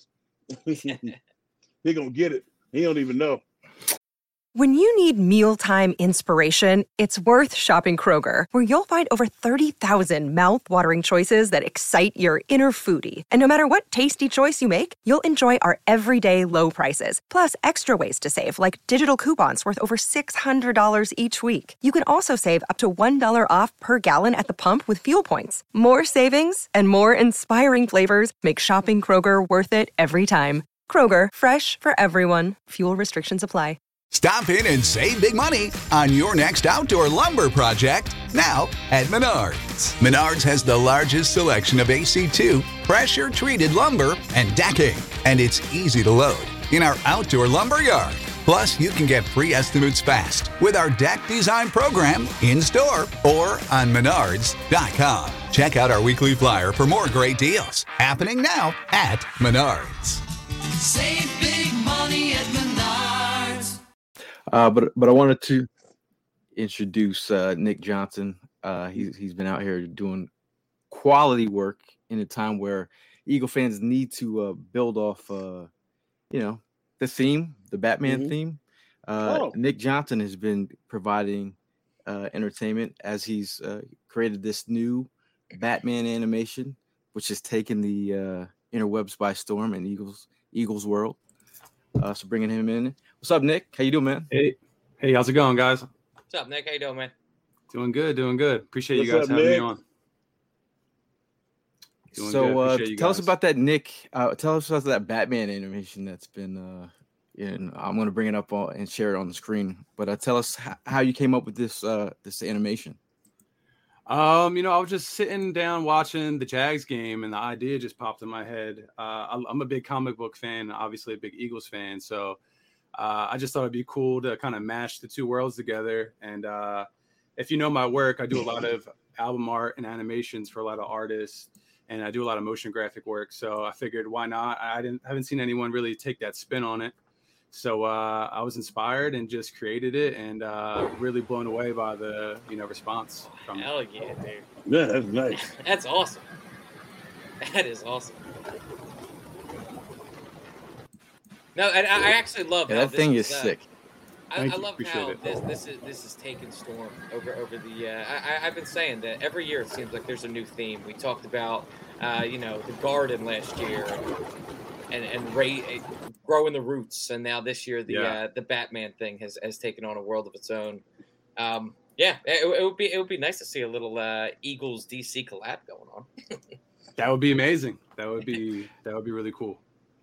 He gonna get it. He don't even know. When you need mealtime inspiration, it's worth shopping Kroger, where you'll find over 30,000 mouth-watering choices that excite your inner foodie. And no matter what tasty choice you make, you'll enjoy our everyday low prices, plus extra ways to save, like digital coupons worth over $600 each week. You can also save up to $1 off per gallon at the pump with fuel points. More savings and more inspiring flavors make shopping Kroger worth it every time. Kroger, fresh for everyone. Fuel restrictions apply. Stop in and save big money on your next outdoor lumber project now at Menards. Menards has the largest selection of AC2 pressure-treated lumber and decking, and it's easy to load in our outdoor lumber yard. Plus, you can get free estimates fast with our deck design program in-store or on Menards.com. Check out our weekly flyer for more great deals happening now at Menards. Save big money at Menards. But I wanted to introduce Nick Johnson. He's been out here doing quality work in a time where Eagle fans need to build off, the theme, the Batman theme. Nick Johnson has been providing entertainment as he's created this new Batman animation, which has taken the interwebs by storm in Eagles world. So bringing him in. What's up, Nick? How you doing, man? Hey, how's it going, guys? What's up, Nick? How you doing, man? Doing good. Appreciate you guys having me on. Tell us about that, Nick. Tell us about that Batman animation that's been. I'm going to bring it up and share it on the screen. But tell us how you came up with this animation. I was just sitting down watching the Jags game, and the idea just popped in my head. I'm a big comic book fan, obviously a big Eagles fan, so I just thought it'd be cool to kind of mash the two worlds together. And if you know my work, I do a lot of album art and animations for a lot of artists, and I do a lot of motion graphic work. So I figured, why not? I haven't seen anyone really take that spin on it. So I was inspired and just created it, and really blown away by the response. Hell yeah, dude! Yeah, that's nice. That's awesome. That is awesome. No, and I actually love that thing is sick. I love how this is taking storm over the. I've been saying that every year it seems like there's a new theme. We talked about, the garden last year and growing the roots, and now this year the Batman thing has taken on a world of its own. It would be nice to see a little Eagles DC collab going on. That would be amazing. That would be really cool.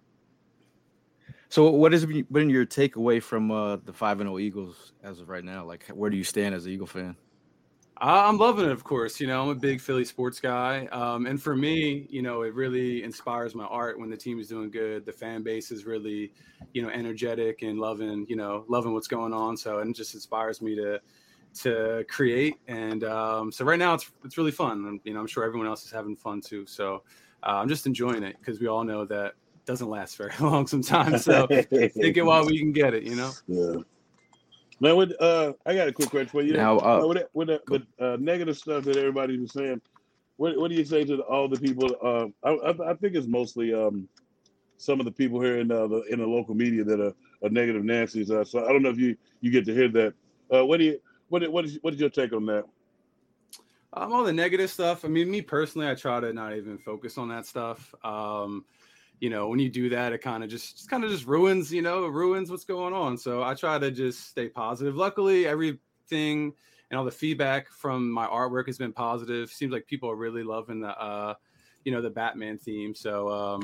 So, what has been your takeaway from the 5-0 Eagles as of right now? Like, where do you stand as an Eagle fan? I'm loving it, of course. I'm a big Philly sports guy. And for me, it really inspires my art when the team is doing good. The fan base is really, energetic and loving what's going on. So it just inspires me to create. And so right now it's really fun. And, I'm sure everyone else is having fun too. So I'm just enjoying it because we all know that doesn't last very long sometimes. So take it while we can get it, Yeah. Now, I got a quick question for you. Now, with negative stuff that everybody was saying, what do you say to all the people? I think it's mostly some of the people here in the local media that are negative Nancy's. So I don't know if you get to hear that. What is your take on that? All the negative stuff. I mean, me personally, I try to not even focus on that stuff. When you do that, it kind of just ruins, ruins what's going on. So I try to just stay positive. Luckily, everything and all the feedback from my artwork has been positive. Seems like people are really loving the Batman theme. So,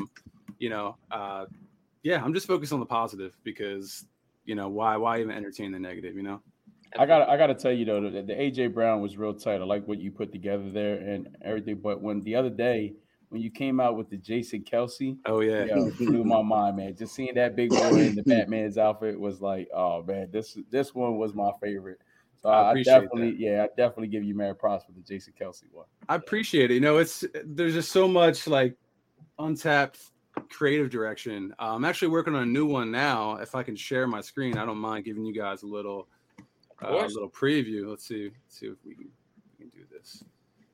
I'm just focused on the positive because, why even entertain the negative, I gotta tell you though, the AJ Brown was real tight. I like what you put together there and everything. But when the other day, when you came out with the Jason Kelce, blew my mind, man. Just seeing that big boy in the Batman's outfit was like, oh man, this one was my favorite. So I definitely give you mad props for the Jason Kelce one. I appreciate it. There's just so much like untapped creative direction. I'm actually working on a new one now. If I can share my screen, I don't mind giving you guys a little preview. Let's see if we can do this.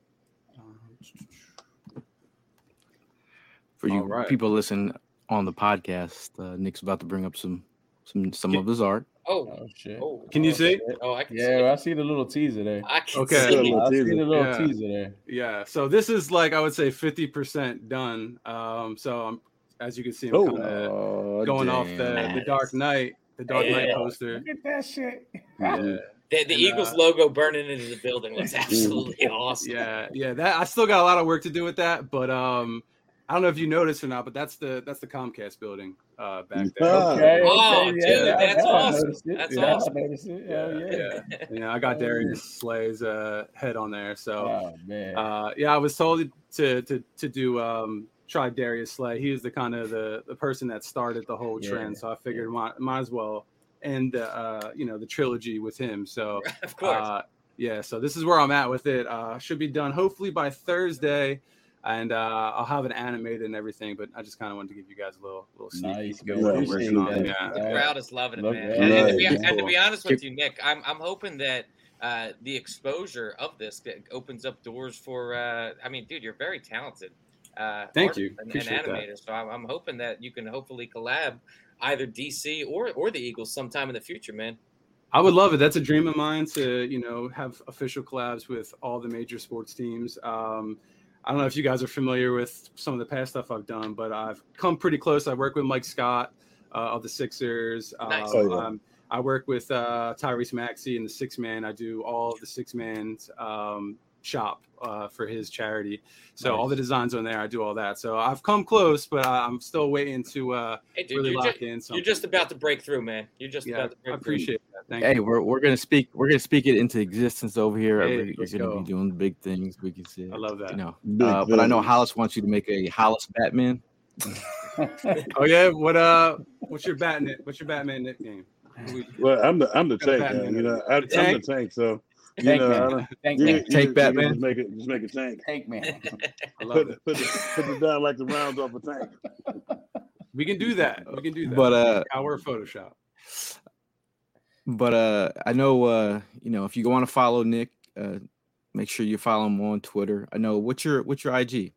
For you people listening on the podcast, Nick's about to bring up some of his art. Oh shit! Can you see? Oh, I can see. Yeah, I see the little teaser there. I can see. I see the little teaser there. Yeah. So this is like I would say 50% done. So as you can see, I'm kind of going off the Dark Knight, poster. Look at that shit. Yeah. The Eagles logo burning into the building looks absolutely awesome. Yeah. That I still got a lot of work to do with that, but I don't know if you noticed or not, but that's the Comcast building back there. Okay. Oh, dude, that's awesome. That's awesome. Yeah, I got Darius Slay's head on there. So, man. I was told to do try Darius Slay. He was the kind of the person that started the whole trend. So I figured might as well end the trilogy with him. So of course. So this is where I'm at with it. Should be done hopefully by Thursday. And I'll have it animated and everything, but I just kind of wanted to give you guys a little sneak peek. The crowd is loving it, man. And to be honest with you, Nick, I'm hoping that the exposure of this opens up doors for. Dude, you're very talented. Thank you. And animator. So I'm hoping that you can hopefully collab either DC or the Eagles sometime in the future, man. I would love it. That's a dream of mine to have official collabs with all the major sports teams. I don't know if you guys are familiar with some of the past stuff I've done, but I've come pretty close. I work with Mike Scott of the Sixers. Nice. I work with Tyrese Maxey in the Six Man. I do all of the Six Man's shop for his charity. So all the designs on there, I do all that. So I've come close, but I'm still waiting to really lock in. You're just about to break through, man. You're just about to break through. I appreciate that. Thank you. Hey, we're gonna speak it into existence over here. Hey, you're gonna be doing big things. We can see it. I love that. But I know Hollis wants you to make a Hollis Batman. Oh yeah, what's your Batman nickname? Well, I'm the tank, man. I'm the tank, so Tank Batman. Just make a tank. Tank man. I love it. Put it down like the rounds off a tank. We can do that. But our Photoshop. But I know if you want to follow Nick, make sure you follow him on Twitter. I know what's your IG?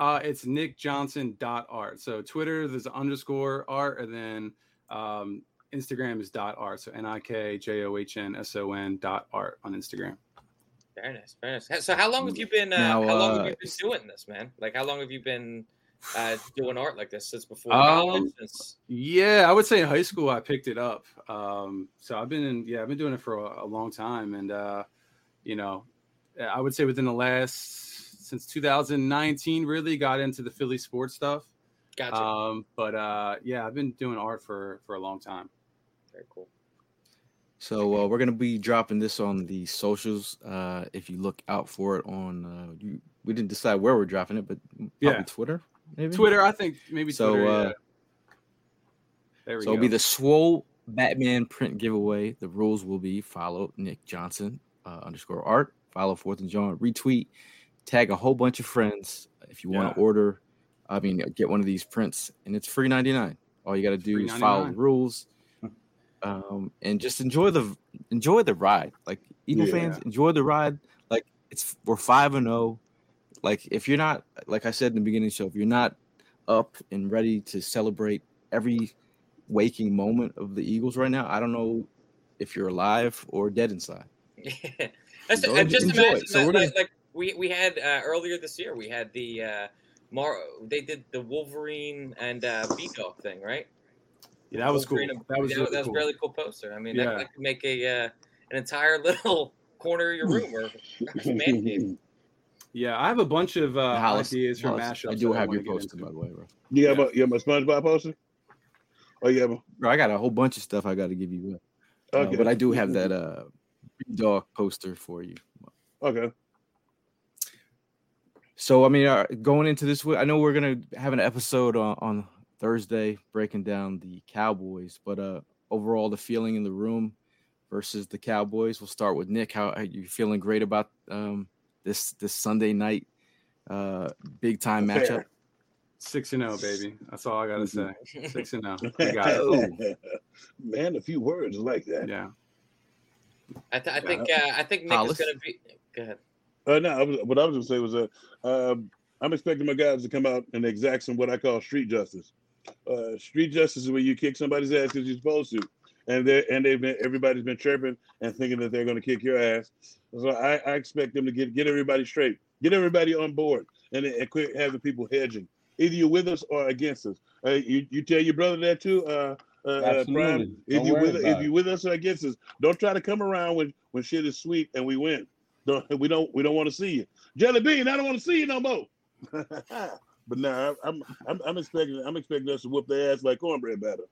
It's nickjohnson.art. So Twitter, there's _art, and then Instagram is .art. So NIKJOHNSON.art on Instagram. Very nice, very nice. So how long have you been? Now, how long have you been doing this, man? Like, how long have you been doing art like this since before college? Yeah, I would say in high school I picked it up. So I've been doing it for a long time, and you know, I would say within the last since 2019 really got into the Philly sports stuff. Gotcha. Yeah, I've been doing art for a long time. Very cool. So we're gonna be dropping this on the socials. If you look out for it on, we didn't decide where we're dropping it, but probably Twitter, maybe. Twitter, I think maybe. So, Twitter, there we go. It'll be the Swole Batman print giveaway. The rules will be: follow Nick Johnson _art, follow 4th and John, retweet, tag a whole bunch of friends if you want to order. Get one of these prints, and it's free $99. All you got to do is follow the rules. And just enjoy the ride. Like Eagle fans, enjoy the ride. Like we're 5-0. Like if you're not, like I said in the beginning of the show, if you're not up and ready to celebrate every waking moment of the Eagles right now, I don't know if you're alive or dead inside. Yeah, just enjoy. imagine we had earlier this year. We had the they did the Wolverine and B-Dog thing, right? Yeah, that was cool. That was a really cool poster. I mean, that could make an entire little corner of your room or man cave. Yeah, I have a bunch of ideas for mashups. I do have your poster, by the way, bro. You have a SpongeBob poster? Oh, yeah, bro. I got a whole bunch of stuff I got to give you. Okay, but I do have that dog poster for you. Okay. So going into this week, I know we're gonna have an episode on Thursday breaking down the Cowboys, but overall the feeling in the room versus the Cowboys. We'll start with Nick. How are you feeling? Great about this Sunday night big time matchup? 6-0, baby. That's all I gotta say. 6-0. We got it. Man, a few words like that. Yeah. I think Nick is gonna be. Go ahead. What I was gonna say was I'm expecting my guys to come out and exact some what I call street justice. Street justice is where you kick somebody's ass because you're supposed to, and everybody's been chirping and thinking that they're going to kick your ass. So I expect them to get everybody straight, get everybody on board, and quit having people hedging. Either you're with us or against us. You tell your brother that too. Prime. If you with us or against us, don't try to come around when shit is sweet and we win. We don't want to see you, Jelly Bean. I don't want to see you no more. But nah, I'm expecting us to whoop their ass like cornbread batter.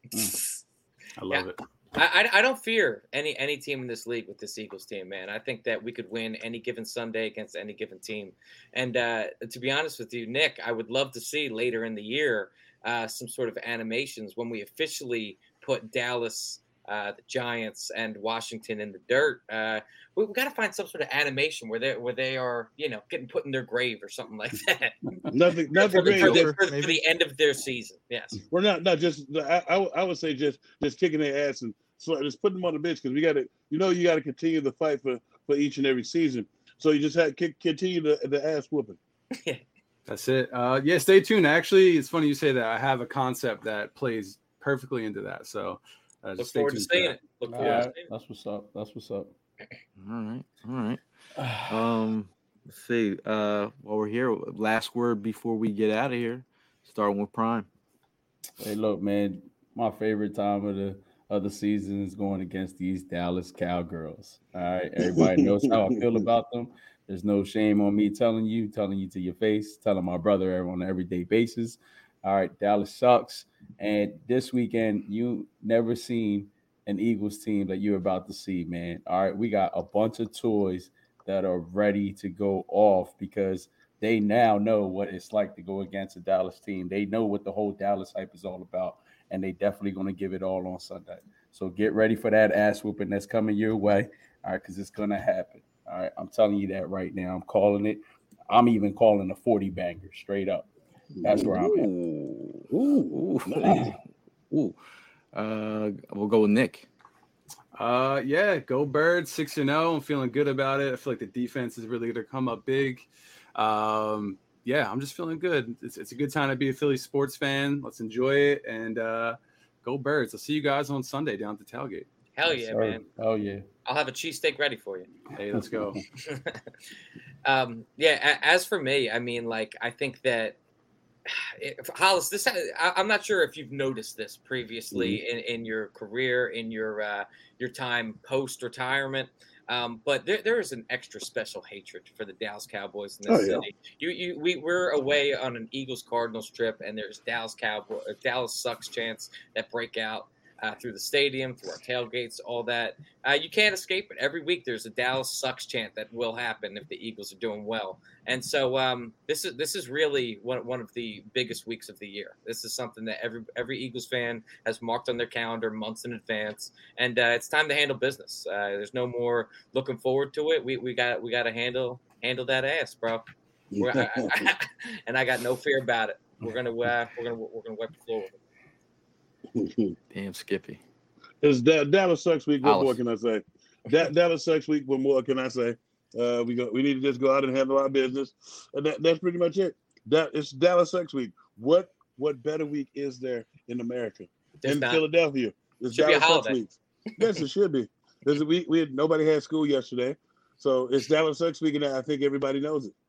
I love it. I don't fear any team in this league with this Eagles team, man. I think that we could win any given Sunday against any given team. And to be honest with you, Nick, I would love to see later in the year some sort of animations when we officially put Dallas, the Giants, and Washington in the dirt. We've got to find some sort of animation where they are, getting put in their grave or something like that. Nothing for the end of their season. Yes. We're not just. I would say just kicking their ass and just putting them on the bench because we got to. You got to continue the fight for each and every season. So you just have to continue the ass whooping. That's it. Stay tuned. Actually, it's funny you say that. I have a concept that plays perfectly into that. So. Look forward to seeing it. That's what's up. All right. Let's see. While we're here, last word before we get out of here. Starting with Prime. Hey, look, man. My favorite time of the season is going against these Dallas Cowgirls. All right, everybody knows how I feel about them. There's no shame on me telling you to your face, telling my brother on an everyday basis. All right, Dallas sucks. And this weekend, you never seen an Eagles team that you're about to see, man. All right, we got a bunch of toys that are ready to go off because they now know what it's like to go against a Dallas team. They know what the whole Dallas hype is all about, and they definitely going to give it all on Sunday. So get ready for that ass whooping that's coming your way, all right, because it's going to happen. All right, I'm telling you that right now. I'm calling it. I'm even calling a 40 banger straight up. That's where I'm at. We'll go with Nick. Go Birds, 6-0. I'm feeling good about it. I feel like the defense is really going to come up big. I'm just feeling good. It's a good time to be a Philly sports fan. Let's enjoy it and go Go Birds. I'll see you guys on Sunday down at the tailgate. Hell yeah, man. Oh yeah. I'll have a cheesesteak ready for you. Hey, let's go. As for me, I mean, like, I think that Hollis, I'm not sure if you've noticed this previously in your career, in your time post retirement, but there is an extra special hatred for the Dallas Cowboys in this city. We're away on an Eagles Cardinals trip, and there's Dallas sucks chants that break out through the stadium, through our tailgates, all that. You can't escape it. Every week there's a Dallas sucks chant that will happen if the Eagles are doing well. And so this is really one of the biggest weeks of the year. This is something that every Eagles fan has marked on their calendar months in advance, and it's time to handle business. There's no more looking forward to it. We got to handle that ass, bro. And I got no fear about it. We're gonna wipe the floor with it. Damn, Skippy. It's Dallas sucks week. What more can I say? Dallas sucks week. What more can I say? We need to just go out and handle our business, and that's pretty much it. It's Dallas sucks week. What better week is there in America? In Philadelphia, it's Dallas sucks week. Yes, it should be. Nobody had school yesterday, so it's Dallas sucks week, and I think everybody knows it.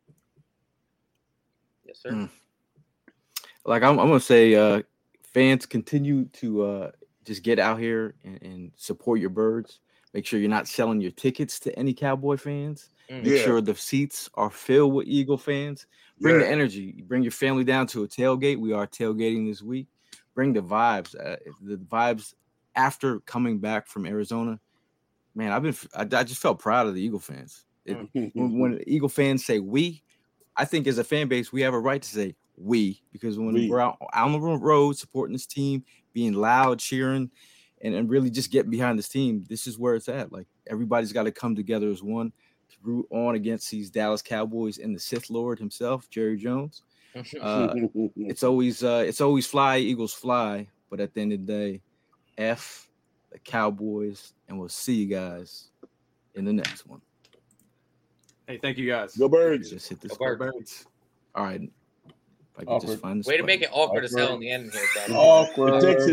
Yes, sir. Like I'm gonna say. Fans, continue to just get out here and support your Birds. Make sure you're not selling your tickets to any Cowboy fans. Make sure the seats are filled with Eagle fans. Bring the energy. Bring your family down to a tailgate. We are tailgating this week. Bring the vibes. The vibes after coming back from Arizona. Man, I just felt proud of the Eagle fans. When Eagle fans say we, I think as a fan base, we have a right to say we, because when we're out on the road supporting this team, being loud, cheering, and really just getting behind this team, this is where it's at. Like, everybody's got to come together as one to root on against these Dallas Cowboys and the Sith Lord himself, Jerry Jones. It's always fly, Eagles fly, but at the end of the day, F the Cowboys, and we'll see you guys in the next one. Hey, thank you guys. Go Birds. Just hit this. Go Birds. All right. Just find way to make it awkward as hell in the end here, bro. Awkward.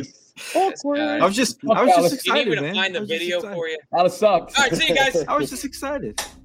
I was just excited, you need me to man. find the video for you? That sucks. All right, see you guys. I was just excited.